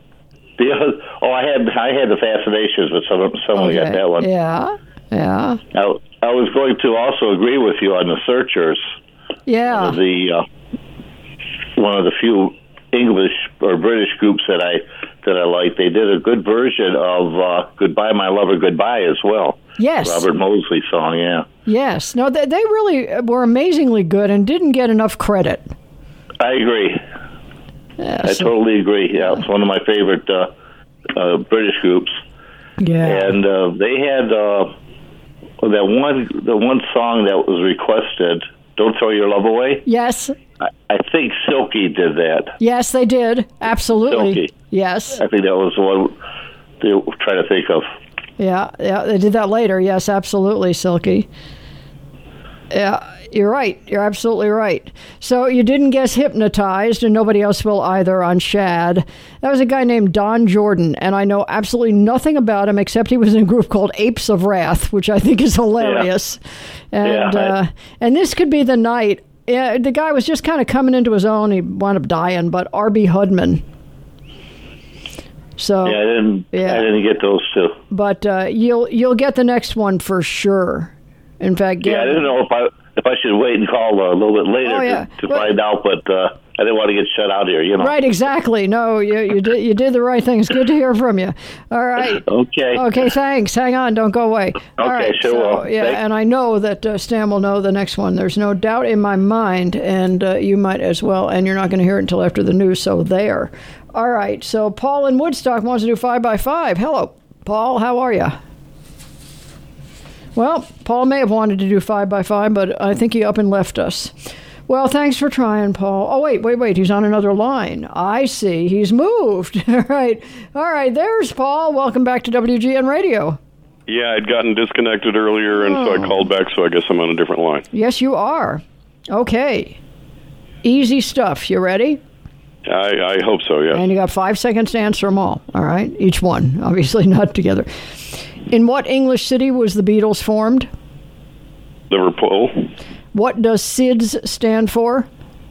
I had the Fascinations, but someone got that one. Yeah. I was going to also agree with you on the Searchers. Yeah. One of the few English or British groups that I like. They did a good version of Goodbye My Lover Goodbye as well. Yes. Robert Mosley song, yeah. Yes. No, they really were amazingly good and didn't get enough credit. I agree. Yeah, I totally agree. Yeah, it's one of my favorite British groups. Yeah. And they had the one song that was requested, Don't Throw Your Love Away. Yes. I think Silky did that. Yes, they did. Absolutely. Silky. Yes. I think that was the one they were trying to think of. Yeah, they did that later. Yes, absolutely, Silky. Yeah, you're right. You're absolutely right. So you didn't guess Hypnotized, and nobody else will either on Shad. That was a guy named Don Jordan, and I know absolutely nothing about him except he was in a group called Apes of Wrath, which I think is hilarious. Yeah. And this could be the night. Yeah, the guy was just kind of coming into his own. He wound up dying, but R.B. Hudman. So I didn't get those two. But you'll get the next one for sure. In fact, I didn't know if I should wait and call a little bit later to find out, but I didn't want to get shut out here, you know. Right, exactly. No, you did the right thing. It's good to hear from you. All right. Okay, thanks. Hang on. Don't go away. All right, sure will. Yeah, thanks. And I know that Stan will know the next one. There's no doubt in my mind, and you might as well, and you're not going to hear it until after the news, so there. All right, so Paul in Woodstock wants to do 5x5. Hello, Paul. How are you? Well, Paul may have wanted to do 5x5, but I think he up and left us. Well, thanks for trying, Paul. Oh, wait. He's on another line. I see. He's moved. All right. There's Paul. Welcome back to WGN Radio. Yeah, I'd gotten disconnected earlier, and so I called back, so I guess I'm on a different line. Yes, you are. Okay. Easy stuff. You ready? I hope so, yes. And you got 5 seconds to answer them all right? Each one. Obviously not together. In what English city was the Beatles formed? Liverpool. What does SIDS stand for?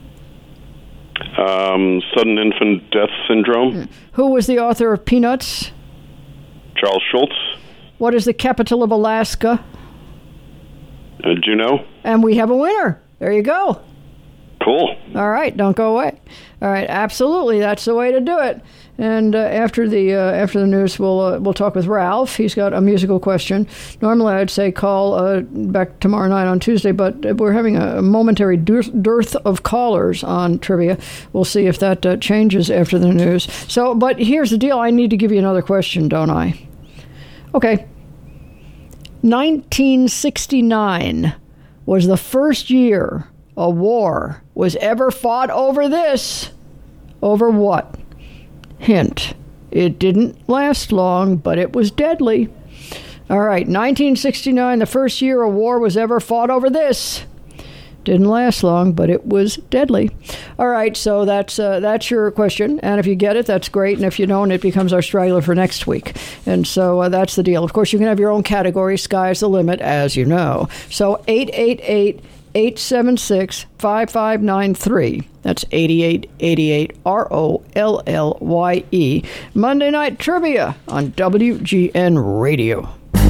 Sudden Infant Death Syndrome. Who was the author of Peanuts? Charles Schultz. What is the capital of Alaska? Juneau. And we have a winner. There you go. Cool. All right, don't go away. All right, absolutely, that's the way to do it. And after the news, we'll talk with Ralph. He's got a musical question. Normally, I'd say call back tomorrow night on Tuesday, but we're having a momentary dearth of callers on trivia. We'll see if that changes after the news. So, but here's the deal. I need to give you another question, don't I? Okay. 1969 was the first year a war was ever fought over this. Over what? Hint, it didn't last long, but it was deadly. All right, 1969, the first year a war was ever fought over this. Didn't last long, but it was deadly. All right, so that's your question. And if you get it, that's great. And if you don't, it becomes our straggler for next week. And so that's the deal. Of course, you can have your own category. Sky's the limit, as you know. So 888-876-5593. That's 8888 ROLLYE. Monday Night Trivia on WGN Radio.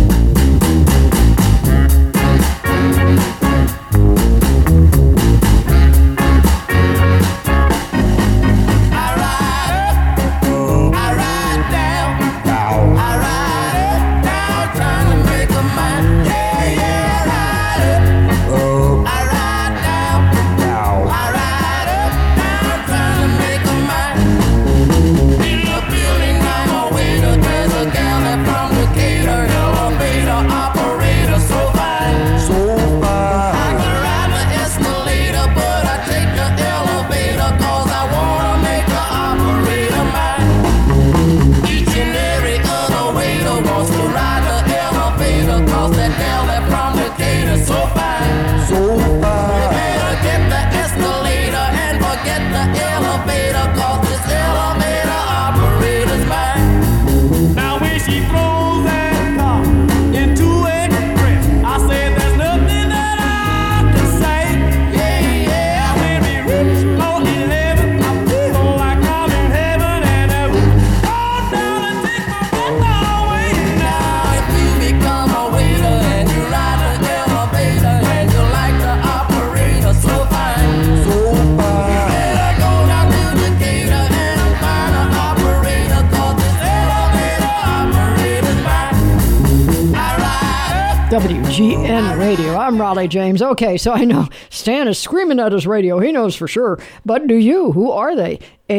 WGN Radio. I'm Raleigh James. Okay, so I know Stan is screaming at his radio. He knows for sure. But do you? Who are they?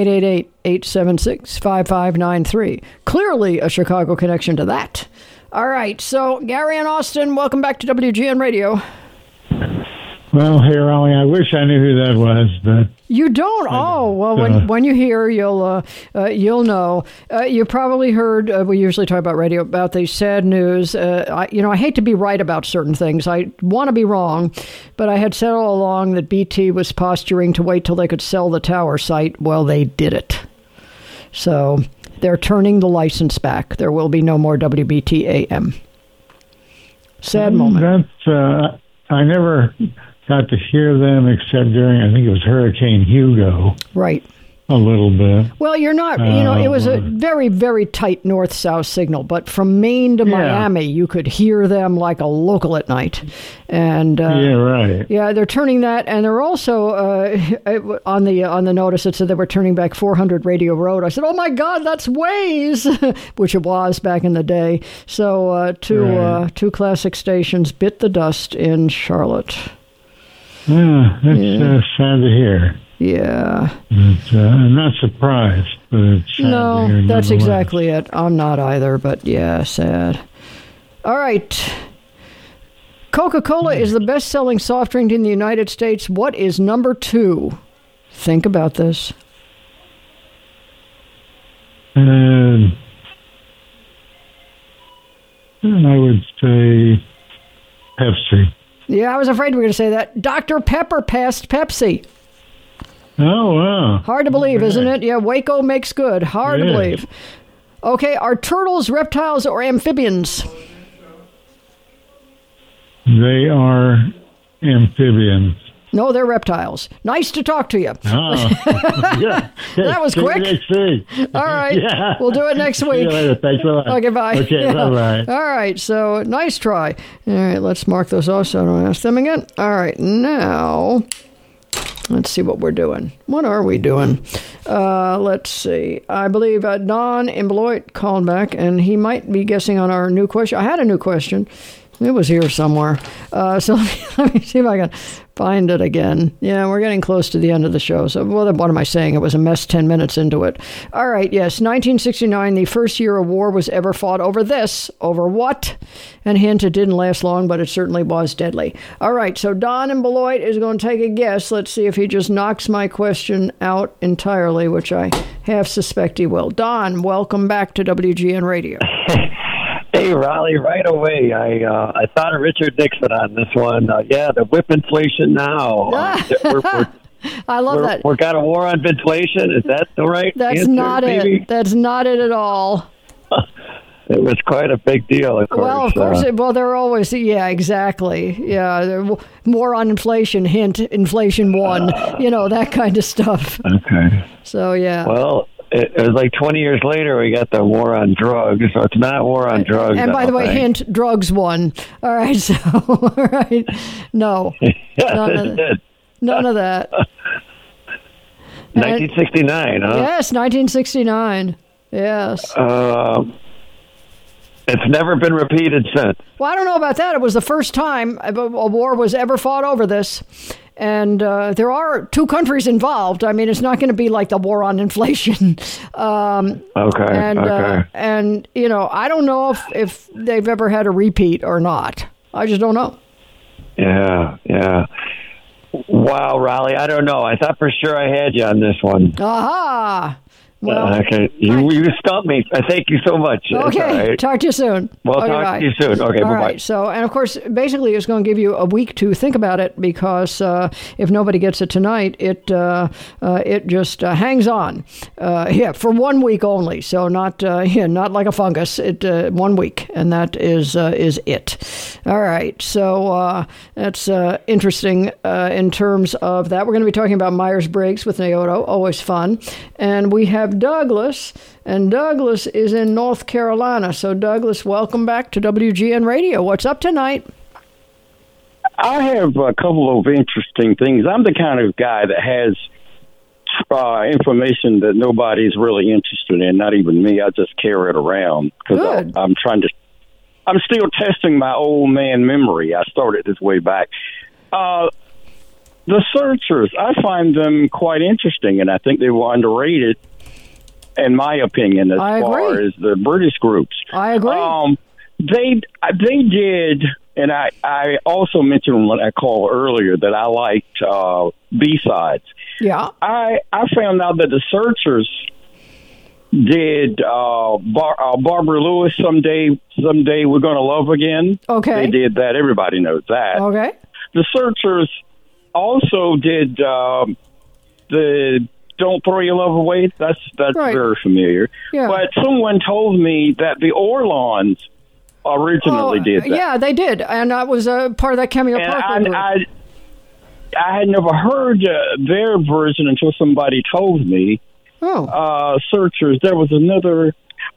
888-876-5593. Clearly a Chicago connection to that. All right, so Gary and Austin, welcome back to WGN Radio. Well, hey, Raleigh, I wish I knew who that was, but... You don't? Oh, well, when you hear, you'll know. You probably heard, we usually talk about radio, about the sad news. I hate to be right about certain things. I want to be wrong, but I had said all along that BT was posturing to wait till they could sell the tower site. Well, they did it. So they're turning the license back. There will be no more WBT AM. Sad moment. That's, I never... got to hear them except during, I think it was Hurricane Hugo. Right. A little bit. Well, you're not, it was a very, very tight north-south signal, but from Maine to Miami, you could hear them like a local at night. And yeah, right. Yeah, they're turning that, and they're also, on the notice, it said they were turning back 400 Radio Road. I said, oh my God, that's ways, which it was back in the day. So two classic stations bit the dust in Charlotte. Yeah, that's sad to hear. Yeah. But, I'm not surprised, but it's sad to hear. No, that's exactly it. I'm not either, but yeah, sad. All right. Coca-Cola is the best-selling soft drink in the United States. What is number 2? Think about this. I would say Pepsi. Yeah, I was afraid we were going to say that. Dr. Pepper passed Pepsi. Oh, wow. Hard to believe, isn't it? Yeah, Waco makes good. Hard to believe. Okay, are turtles reptiles or amphibians? They are amphibians. No, they're reptiles. Nice to talk to you. Oh, yeah. That was quick. All right. Yeah. We'll do it next week. See you later. Thanks a lot. Okay, bye. Okay, bye-bye. All right, so nice try. All right, let's mark those off so I don't ask them again. All right, now Let's see what we're doing. What are we doing? Let's see. I believe Don in Beloit called back, and he might be guessing on our new question. I had a new question. It was here somewhere. So let me see if I can find it again. Yeah, we're getting close to the end of the show. So what am I saying? It was a mess 10 minutes into it. All right, yes, 1969, the first year a war was ever fought over this. Over what? And hint, it didn't last long, but it certainly was deadly. All right, so Don in Beloit is going to take a guess. Let's see if he just knocks my question out entirely, which I half suspect he will. Don, welcome back to WGN Radio. Hey, Raleigh, right away. I thought of Richard Nixon on this one. The whip inflation now. I love that. We've got a war on inflation. Is that the right That's answer, not maybe? it. That's not it at all. It was quite a big deal, of course. Well, of course. They're always, exactly. Yeah, they're more on inflation, hint, inflation one, that kind of stuff. Okay. So, yeah. Well, it was like 20 years later, we got the war on drugs. So it's not war on drugs. And by the way, hint, drugs won. All right, so, all right. No. None of that. 1969, huh? Yes, 1969. Yes. It's never been repeated since. Well, I don't know about that. It was the first time a war was ever fought over this. And there are two countries involved. I mean, it's not going to be like the war on inflation. Okay. And I don't know if they've ever had a repeat or not. I just don't know. Yeah. Wow, Raleigh, I don't know. I thought for sure I had you on this one. Aha! Well, okay. You stumped me. Thank you so much. Okay. Right. Talk to you soon. Well, talk to you soon. Okay, bye-bye. Right. So, and of course, basically it's going to give you a week to think about it because if nobody gets it tonight, it just hangs on. For 1 week only. So not like a fungus. 1 week, and that is it. All right. So that's interesting in terms of that. We're going to be talking about Myers-Briggs with Naoto. Always fun. And we have Douglas, and Douglas is in North Carolina. So, Douglas, welcome back to WGN Radio. What's up tonight? I have a couple of interesting things. I'm the kind of guy that has information that nobody's really interested in, not even me. I just carry it around because I'm still testing my old man memory. I started this way back. The searchers, I find them quite interesting, and I think they were underrated, in my opinion, as far as the British groups. I agree. They did, and I also mentioned when I called earlier that I liked B-sides. Yeah. I found out that the searchers did Barbara Lewis, Someday We're Gonna Love Again. Okay. They did that. Everybody knows that. Okay. The searchers also did the Don't Throw Your Love Away. That's right. Very familiar. Yeah. But someone told me that the Orlons originally did that. Yeah, they did. And that was a part of that Cameo Parker group. I had never heard their version until somebody told me. Searchers. There was another.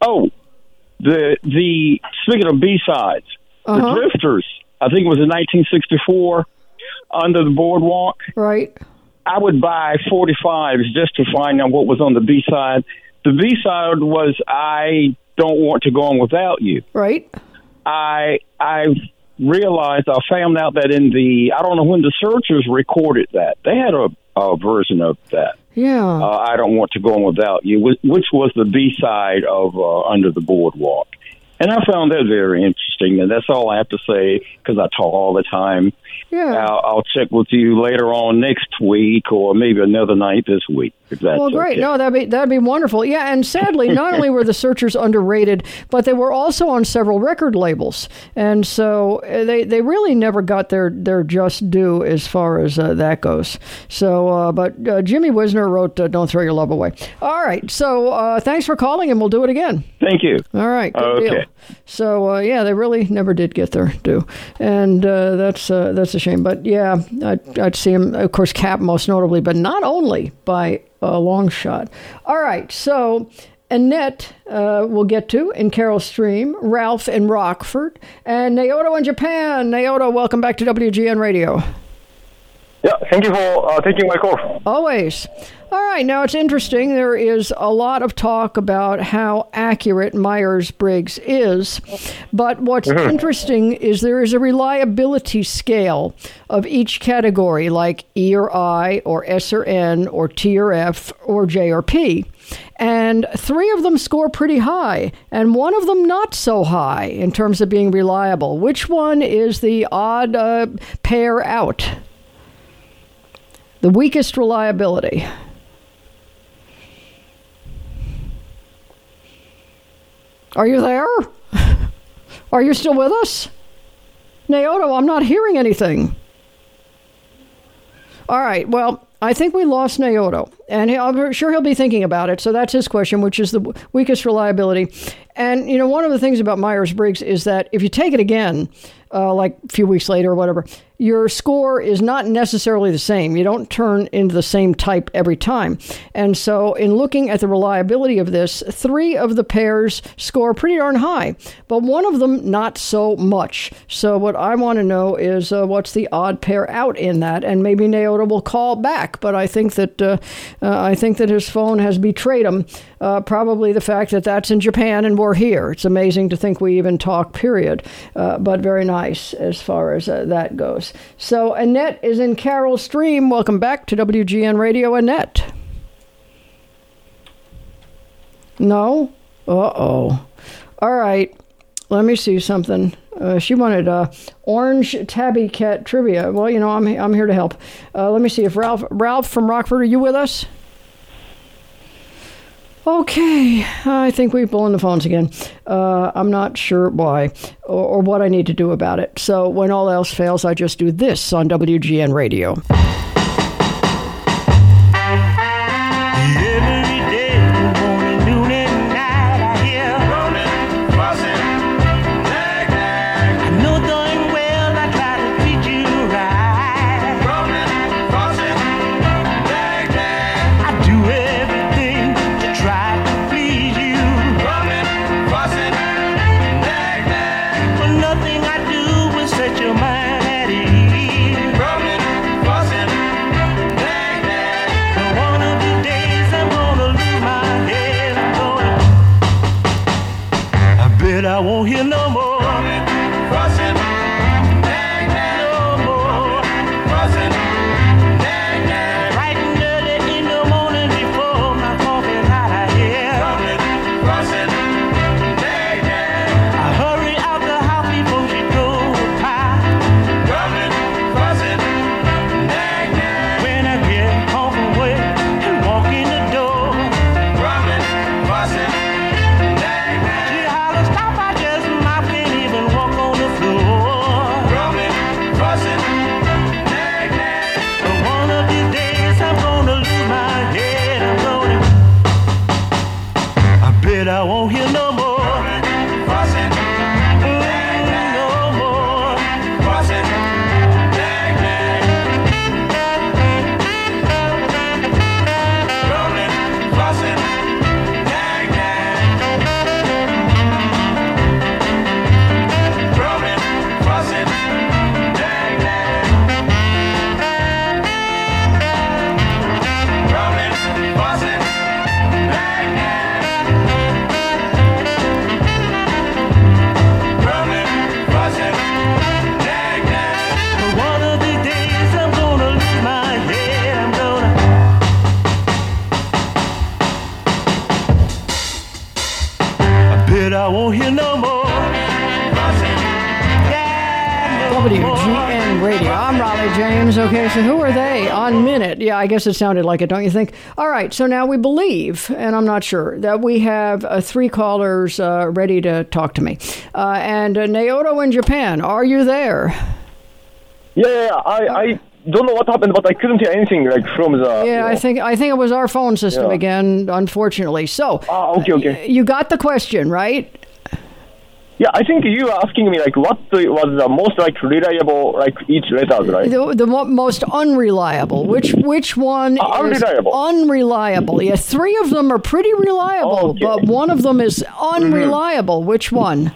The speaking of B-sides, the Drifters. I think it was in 1964. Under the Boardwalk. Right. I would buy 45s just to find out what was on the B-side. The B-side was I Don't Want to Go On Without You. Right. I realized, I found out that I don't know when the Searchers recorded that. They had a version of that. Yeah. I Don't Want to Go On Without You, which was the B-side of Under the Boardwalk. And I found that very interesting, and that's all I have to say because I talk all the time. Yeah. I'll check with you later on next week or maybe another night this week. If that's great. Okay. No, that'd be wonderful. Yeah, and sadly, not only were the Searchers underrated, but they were also on several record labels. And so they really never got their just due as far as that goes. So, but Jimmy Wisner wrote Don't Throw Your Love Away. All right. So thanks for calling, and we'll do it again. Thank you. All right. Good deal. So, they really never did get their due. And that's a shame. But, yeah, I'd see him, of course, Cap most notably, but not only by a long shot. All right. So, Annette we'll get to in Carol Stream, Ralph in Rockford, and Naoto in Japan. Naoto, welcome back to WGN Radio. Yeah, thank you for taking my call. Always. All right, now it's interesting. There is a lot of talk about how accurate Myers-Briggs is, but what's interesting is there is a reliability scale of each category, like E or I, or S or N, or T or F, or J or P. And 3 of them score pretty high, and 1 of them not so high in terms of being reliable. Which one is the odd pair out? The weakest reliability. Are you there? Are you still with us? Naoto, I'm not hearing anything. All right, well, I think we lost Naoto, and I'm sure he'll be thinking about it. So that's his question, which is the weakest reliability. And, you know, one of the things about Myers-Briggs is that if you take it again, like a few weeks later or whatever, your score is not necessarily the same. You don't turn into the same type every time. And so in looking at the reliability of this, 3 of the pairs score pretty darn high, but 1 of them not so much. So what I want to know is what's the odd pair out in that? And maybe Naoto will call back, but I think that his phone has betrayed him. Probably the fact that that's in Japan and we're here. It's amazing to think we even talk, period. But very nice as far as that goes. So Annette is in Carroll Stream. Welcome back to WGN Radio, Annette. No? Uh-oh. All right. Let me see something. She wanted orange tabby cat trivia. Well, you know, I'm here to help. Let me see if Ralph from Rockford, are you with us? Okay, I think we've blown the phones again. I'm not sure why or what I need to do about it. So when all else fails, I just do this on WGN Radio. I won't hear no more fussing, nag, nag, no more fussing, nag, nag. Bright and early in the morning before my coffee's hot, I hear fussing, nag, nag. I hurry out the house before she goes to pie. Fussing, nag, nag. When I get home from work and walk in the door, fussing. I won't hear no more fussing, nag, nag. No more fussing, nag, nag. Rolling, fussing, nag, nag. Rolling, fussing, nag, nag. Rolling, fussing, nag, nag. I won't hear no more. WGN Radio. I'm Raleigh James. Okay, so who are they on Minute? Yeah, I guess it sounded like it, don't you think? All right, so now we believe, and I'm not sure, that we have 3 callers ready to talk to me. And Naoto in Japan, are you there? Yeah, I don't know what happened, but I couldn't hear anything from the. Yeah, I think it was our phone system again, unfortunately. So, okay. You got the question, right? Yeah, I think you were asking me what was the most reliable each letters, right? The most unreliable. Which one is unreliable? Unreliable. Yeah, 3 of them are pretty reliable, but 1 of them is unreliable. Mm-hmm. Which one?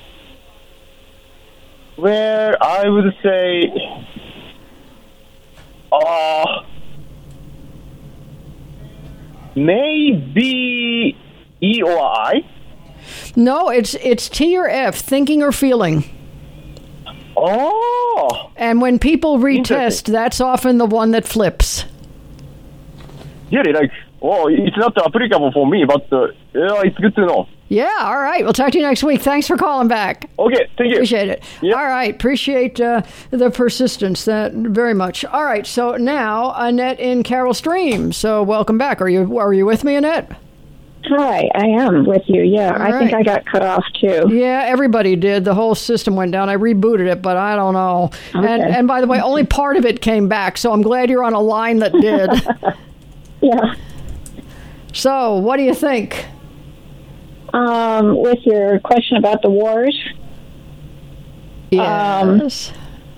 Well, I would say. Maybe E or I? No, it's T or F, thinking or feeling. Oh. And when people retest, that's often the one that flips. Really? It's not applicable for me, but it's good to know. Yeah, all right. We'll talk to you next week. Thanks for calling back. Okay, thank you. Appreciate it. Yep. All right, appreciate the persistence very much. All right, so now Annette in Carol Stream. So welcome back. Are you with me, Annette? Hi, I am with you. Yeah, all I think I got cut off too. Yeah, everybody did. The whole system went down. I rebooted it, but I don't know. Okay. And by the way, only part of it came back, so I'm glad you're on a line that did. Yeah. So, what do you think? With your question about the wars? Yes.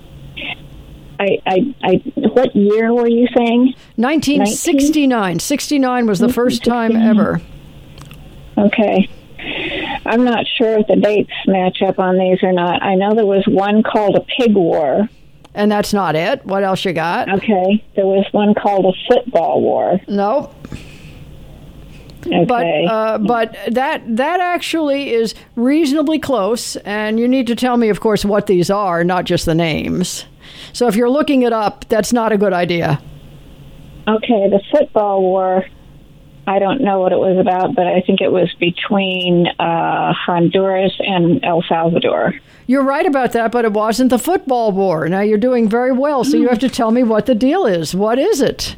What year were you saying? 1969. 69 was the first time ever. Okay. I'm not sure if the dates match up on these or not. I know there was one called a pig war. And that's not it. What else you got? Okay. There was one called a football war. Nope. Okay. But that actually is reasonably close, and you need to tell me, of course, what these are, not just the names. So if you're looking it up, that's not a good idea. Okay, the football war, I don't know what it was about, but I think it was between Honduras and El Salvador. You're right about that, but it wasn't the football war. Now, you're doing very well, so you have to tell me what the deal is. What is it?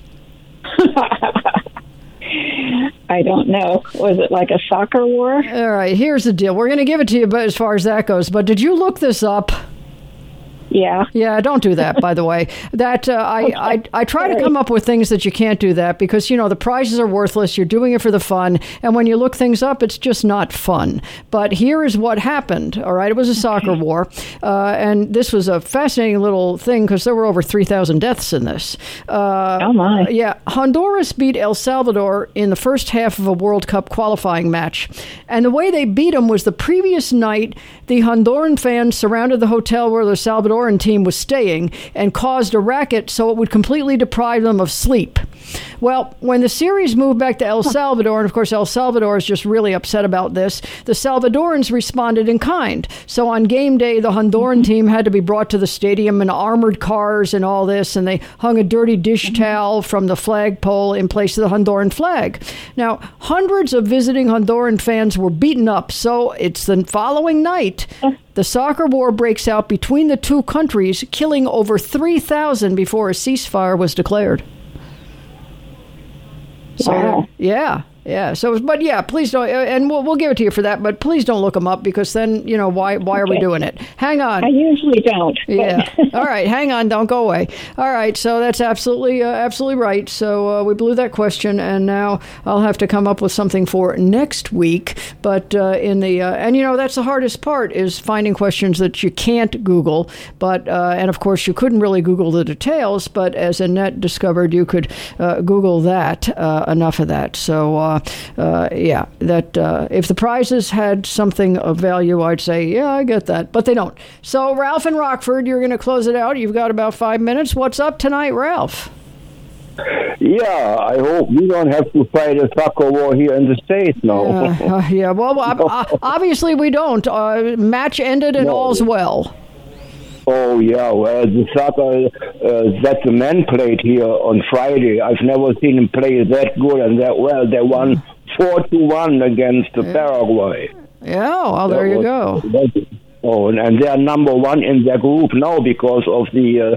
I don't know. Was it like a soccer war? All right, here's the deal. We're going to give it to you as far as that goes, but did you look this up? Yeah. Yeah, don't do that, by the way. That I try to come up with things that you can't do that because, the prizes are worthless. You're doing it for the fun. And when you look things up, it's just not fun. But here is what happened. All right. It was a soccer war. And this was a fascinating little thing because there were over 3,000 deaths in this. Oh, my. Yeah. Honduras beat El Salvador in the first half of a World Cup qualifying match. And the way they beat them was the previous night, the Honduran fans surrounded the hotel where the Salvador team was staying and caused a racket so it would completely deprive them of sleep. Well, when the series moved back to El Salvador, and of course El Salvador is just really upset about this, the Salvadorans responded in kind. So on game day, the Honduran team had to be brought to the stadium in armored cars and all this, and they hung a dirty dish towel from the flagpole in place of the Honduran flag. Now, hundreds of visiting Honduran fans were beaten up, so it's the following night the soccer war breaks out between the two countries, killing over 3,000 before a ceasefire was declared. So, wow. Yeah. So, but yeah, please don't, and we'll give it to you for that, but please don't look them up because then, why are we doing it? Hang on. I usually don't. Yeah. All right. Hang on. Don't go away. All right. So that's absolutely right. So we blew that question, and now I'll have to come up with something for next week. But and that's the hardest part is finding questions that you can't Google. But, and of course you couldn't really Google the details, but as Annette discovered, you could Google that, enough of that. So, if the prizes had something of value, I'd say, yeah, I get that. But they don't. So, Ralph in Rockford, you're going to close it out. You've got about 5 minutes. What's up tonight, Ralph? Yeah, I hope we don't have to fight a soccer war here in the States now. Well, obviously we don't. Match ended and all's well. Oh, yeah, well, the soccer that the men played here on Friday, I've never seen them play that good and that well. They won 4-1 against Paraguay. Yeah, well, there you go. Oh, and they're number one in their group now because of the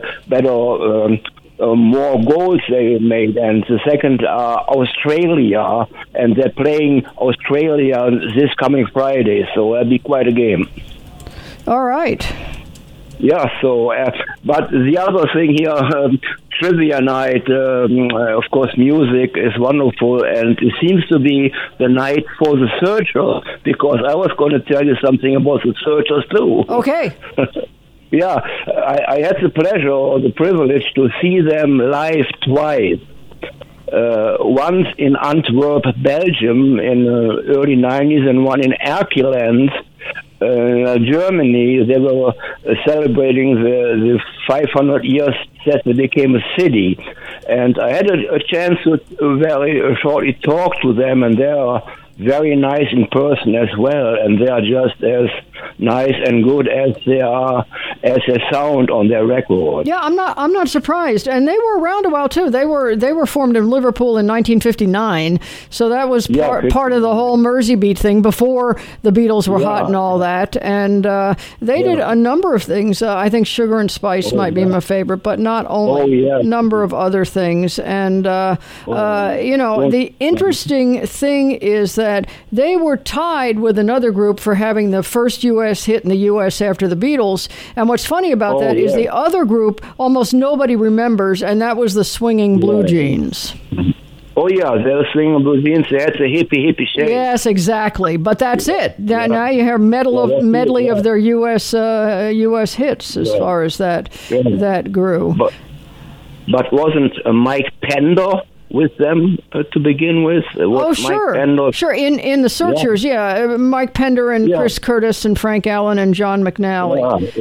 more goals they made. And the second Australia, and they're playing Australia this coming Friday, so it'll be quite a game. All right. Yeah, so, but the other thing here, trivia night, of course, music is wonderful, and it seems to be the night for the Searchers, because I was going to tell you something about the Searchers, too. Okay. Yeah, I had the pleasure or the privilege to see them live twice. Once in Antwerp, Belgium, in the early 90s, and one in Erkelenz, Germany, they were celebrating the 500 years that they became a city. And I had a chance to very shortly talk to them, and they are very nice in person as well, and they are just as nice and good as they sound on their record. Yeah, I'm not surprised. And they were around a while too. They were formed in Liverpool in 1959, so that was part of the whole Mersey Beat thing before the Beatles were hot and all that. And they did a number of things. I think Sugar and Spice might be my favorite, but not only. A number of other things. And the interesting thing is that they were tied with another group for having the first U.S. hit in the U.S. after the Beatles. And what's funny about that is the other group almost nobody remembers, and that was the Swinging Blue Jeans. Oh, yeah, they were Swinging Blue Jeans. They had the hippie shake. Yes, exactly. But that's it. Now you have medley of their U.S. hits as far as that grew. But wasn't Mike Pender with them to begin with? Sure. In the Searchers, Mike Pender and Chris Curtis and Frank Allen and John McNally.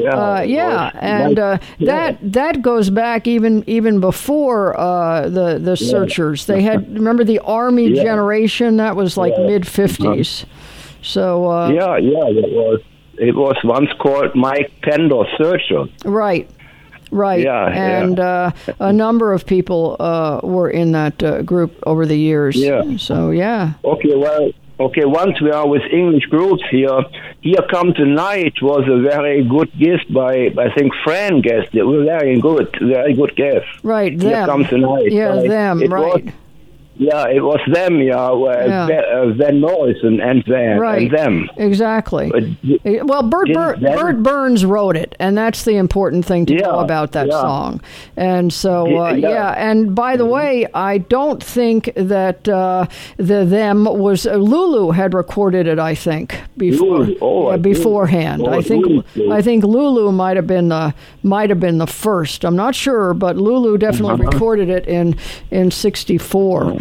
That goes back even before the Searchers. They had, remember the Army Generation? That was like mid-50s. So it was once called Mike Pender Searcher. Right. And a number of people were in that group over the years. So, Okay, once we are with English groups here. Here Come Tonight was a very good gift by, I think, Fran guest. It was very good gift. Right, them. Here Come Tonight. Yeah, them, right. It was them, Van Morrison and them. Exactly. Well, Bert Burns wrote it, and that's the important thing to know about that song. And so, and by the way, I don't think that them was Lulu had recorded it. I think beforehand. I think Lulu might have been the first. I'm not sure, but Lulu definitely recorded it in '64.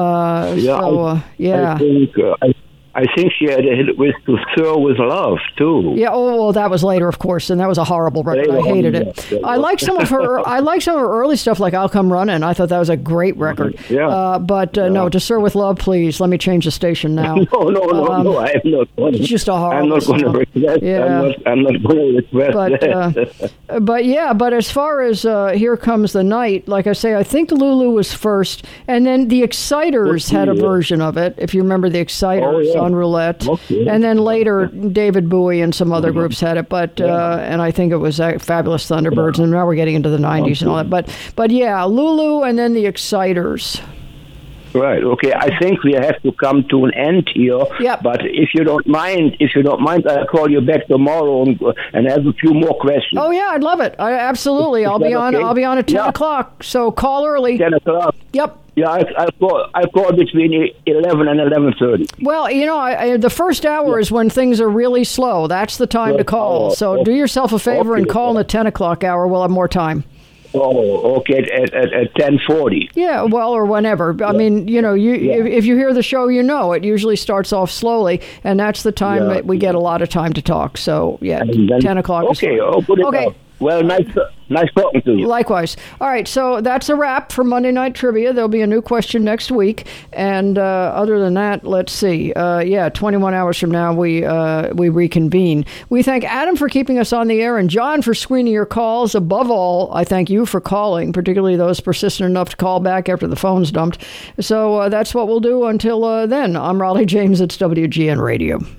I think she had a hit with "To Sir With Love" too. Yeah, well, that was later, of course, and that was a horrible record. I hated it. I like some of her. I like some of her early stuff, like "I'll Come Running." I thought that was a great record. No, "To Sir With Love," please. Let me change the station now. No. I am not. It's just a horrible. I'm not going to request. I'm not going to request that. But as far as "Here Comes the Night," like I say, I think Lulu was first, and then the Exciters had a version of it. If you remember the Exciters. On Roulette, and then later David Bowie and some other groups had it, but and I think it was Fabulous Thunderbirds, and now we're getting into the 90s and all that. But Lulu and then the Exciters. Right. Okay. I think we have to come to an end here. Yep. But if you don't mind, I'll call you back tomorrow and have a few more questions. Oh yeah, I'd love it. Absolutely. I'll be on. I'll be on at 10 o'clock. So call early. 10 o'clock. Yep. Yeah, I'll call between 11 and 11:30. Well, the first hour is when things are really slow. That's the time to call. So do yourself a favor and call in the 10 o'clock hour. We'll have more time. Oh, okay, at 10:40. Yeah, well, or whenever. I mean, if you hear the show, it usually starts off slowly, and that's the time that we get a lot of time to talk. So, 10 o'clock. Okay, okay. Well, nice talking to you. Likewise. All right, so that's a wrap for Monday Night Trivia. There'll be a new question next week, and other than that, let's see. 21 hours from now, we reconvene. We thank Adam for keeping us on the air, and John for screening your calls. Above all, I thank you for calling, particularly those persistent enough to call back after the phone's dumped. So that's what we'll do until then. I'm Raleigh James. It's WGN Radio.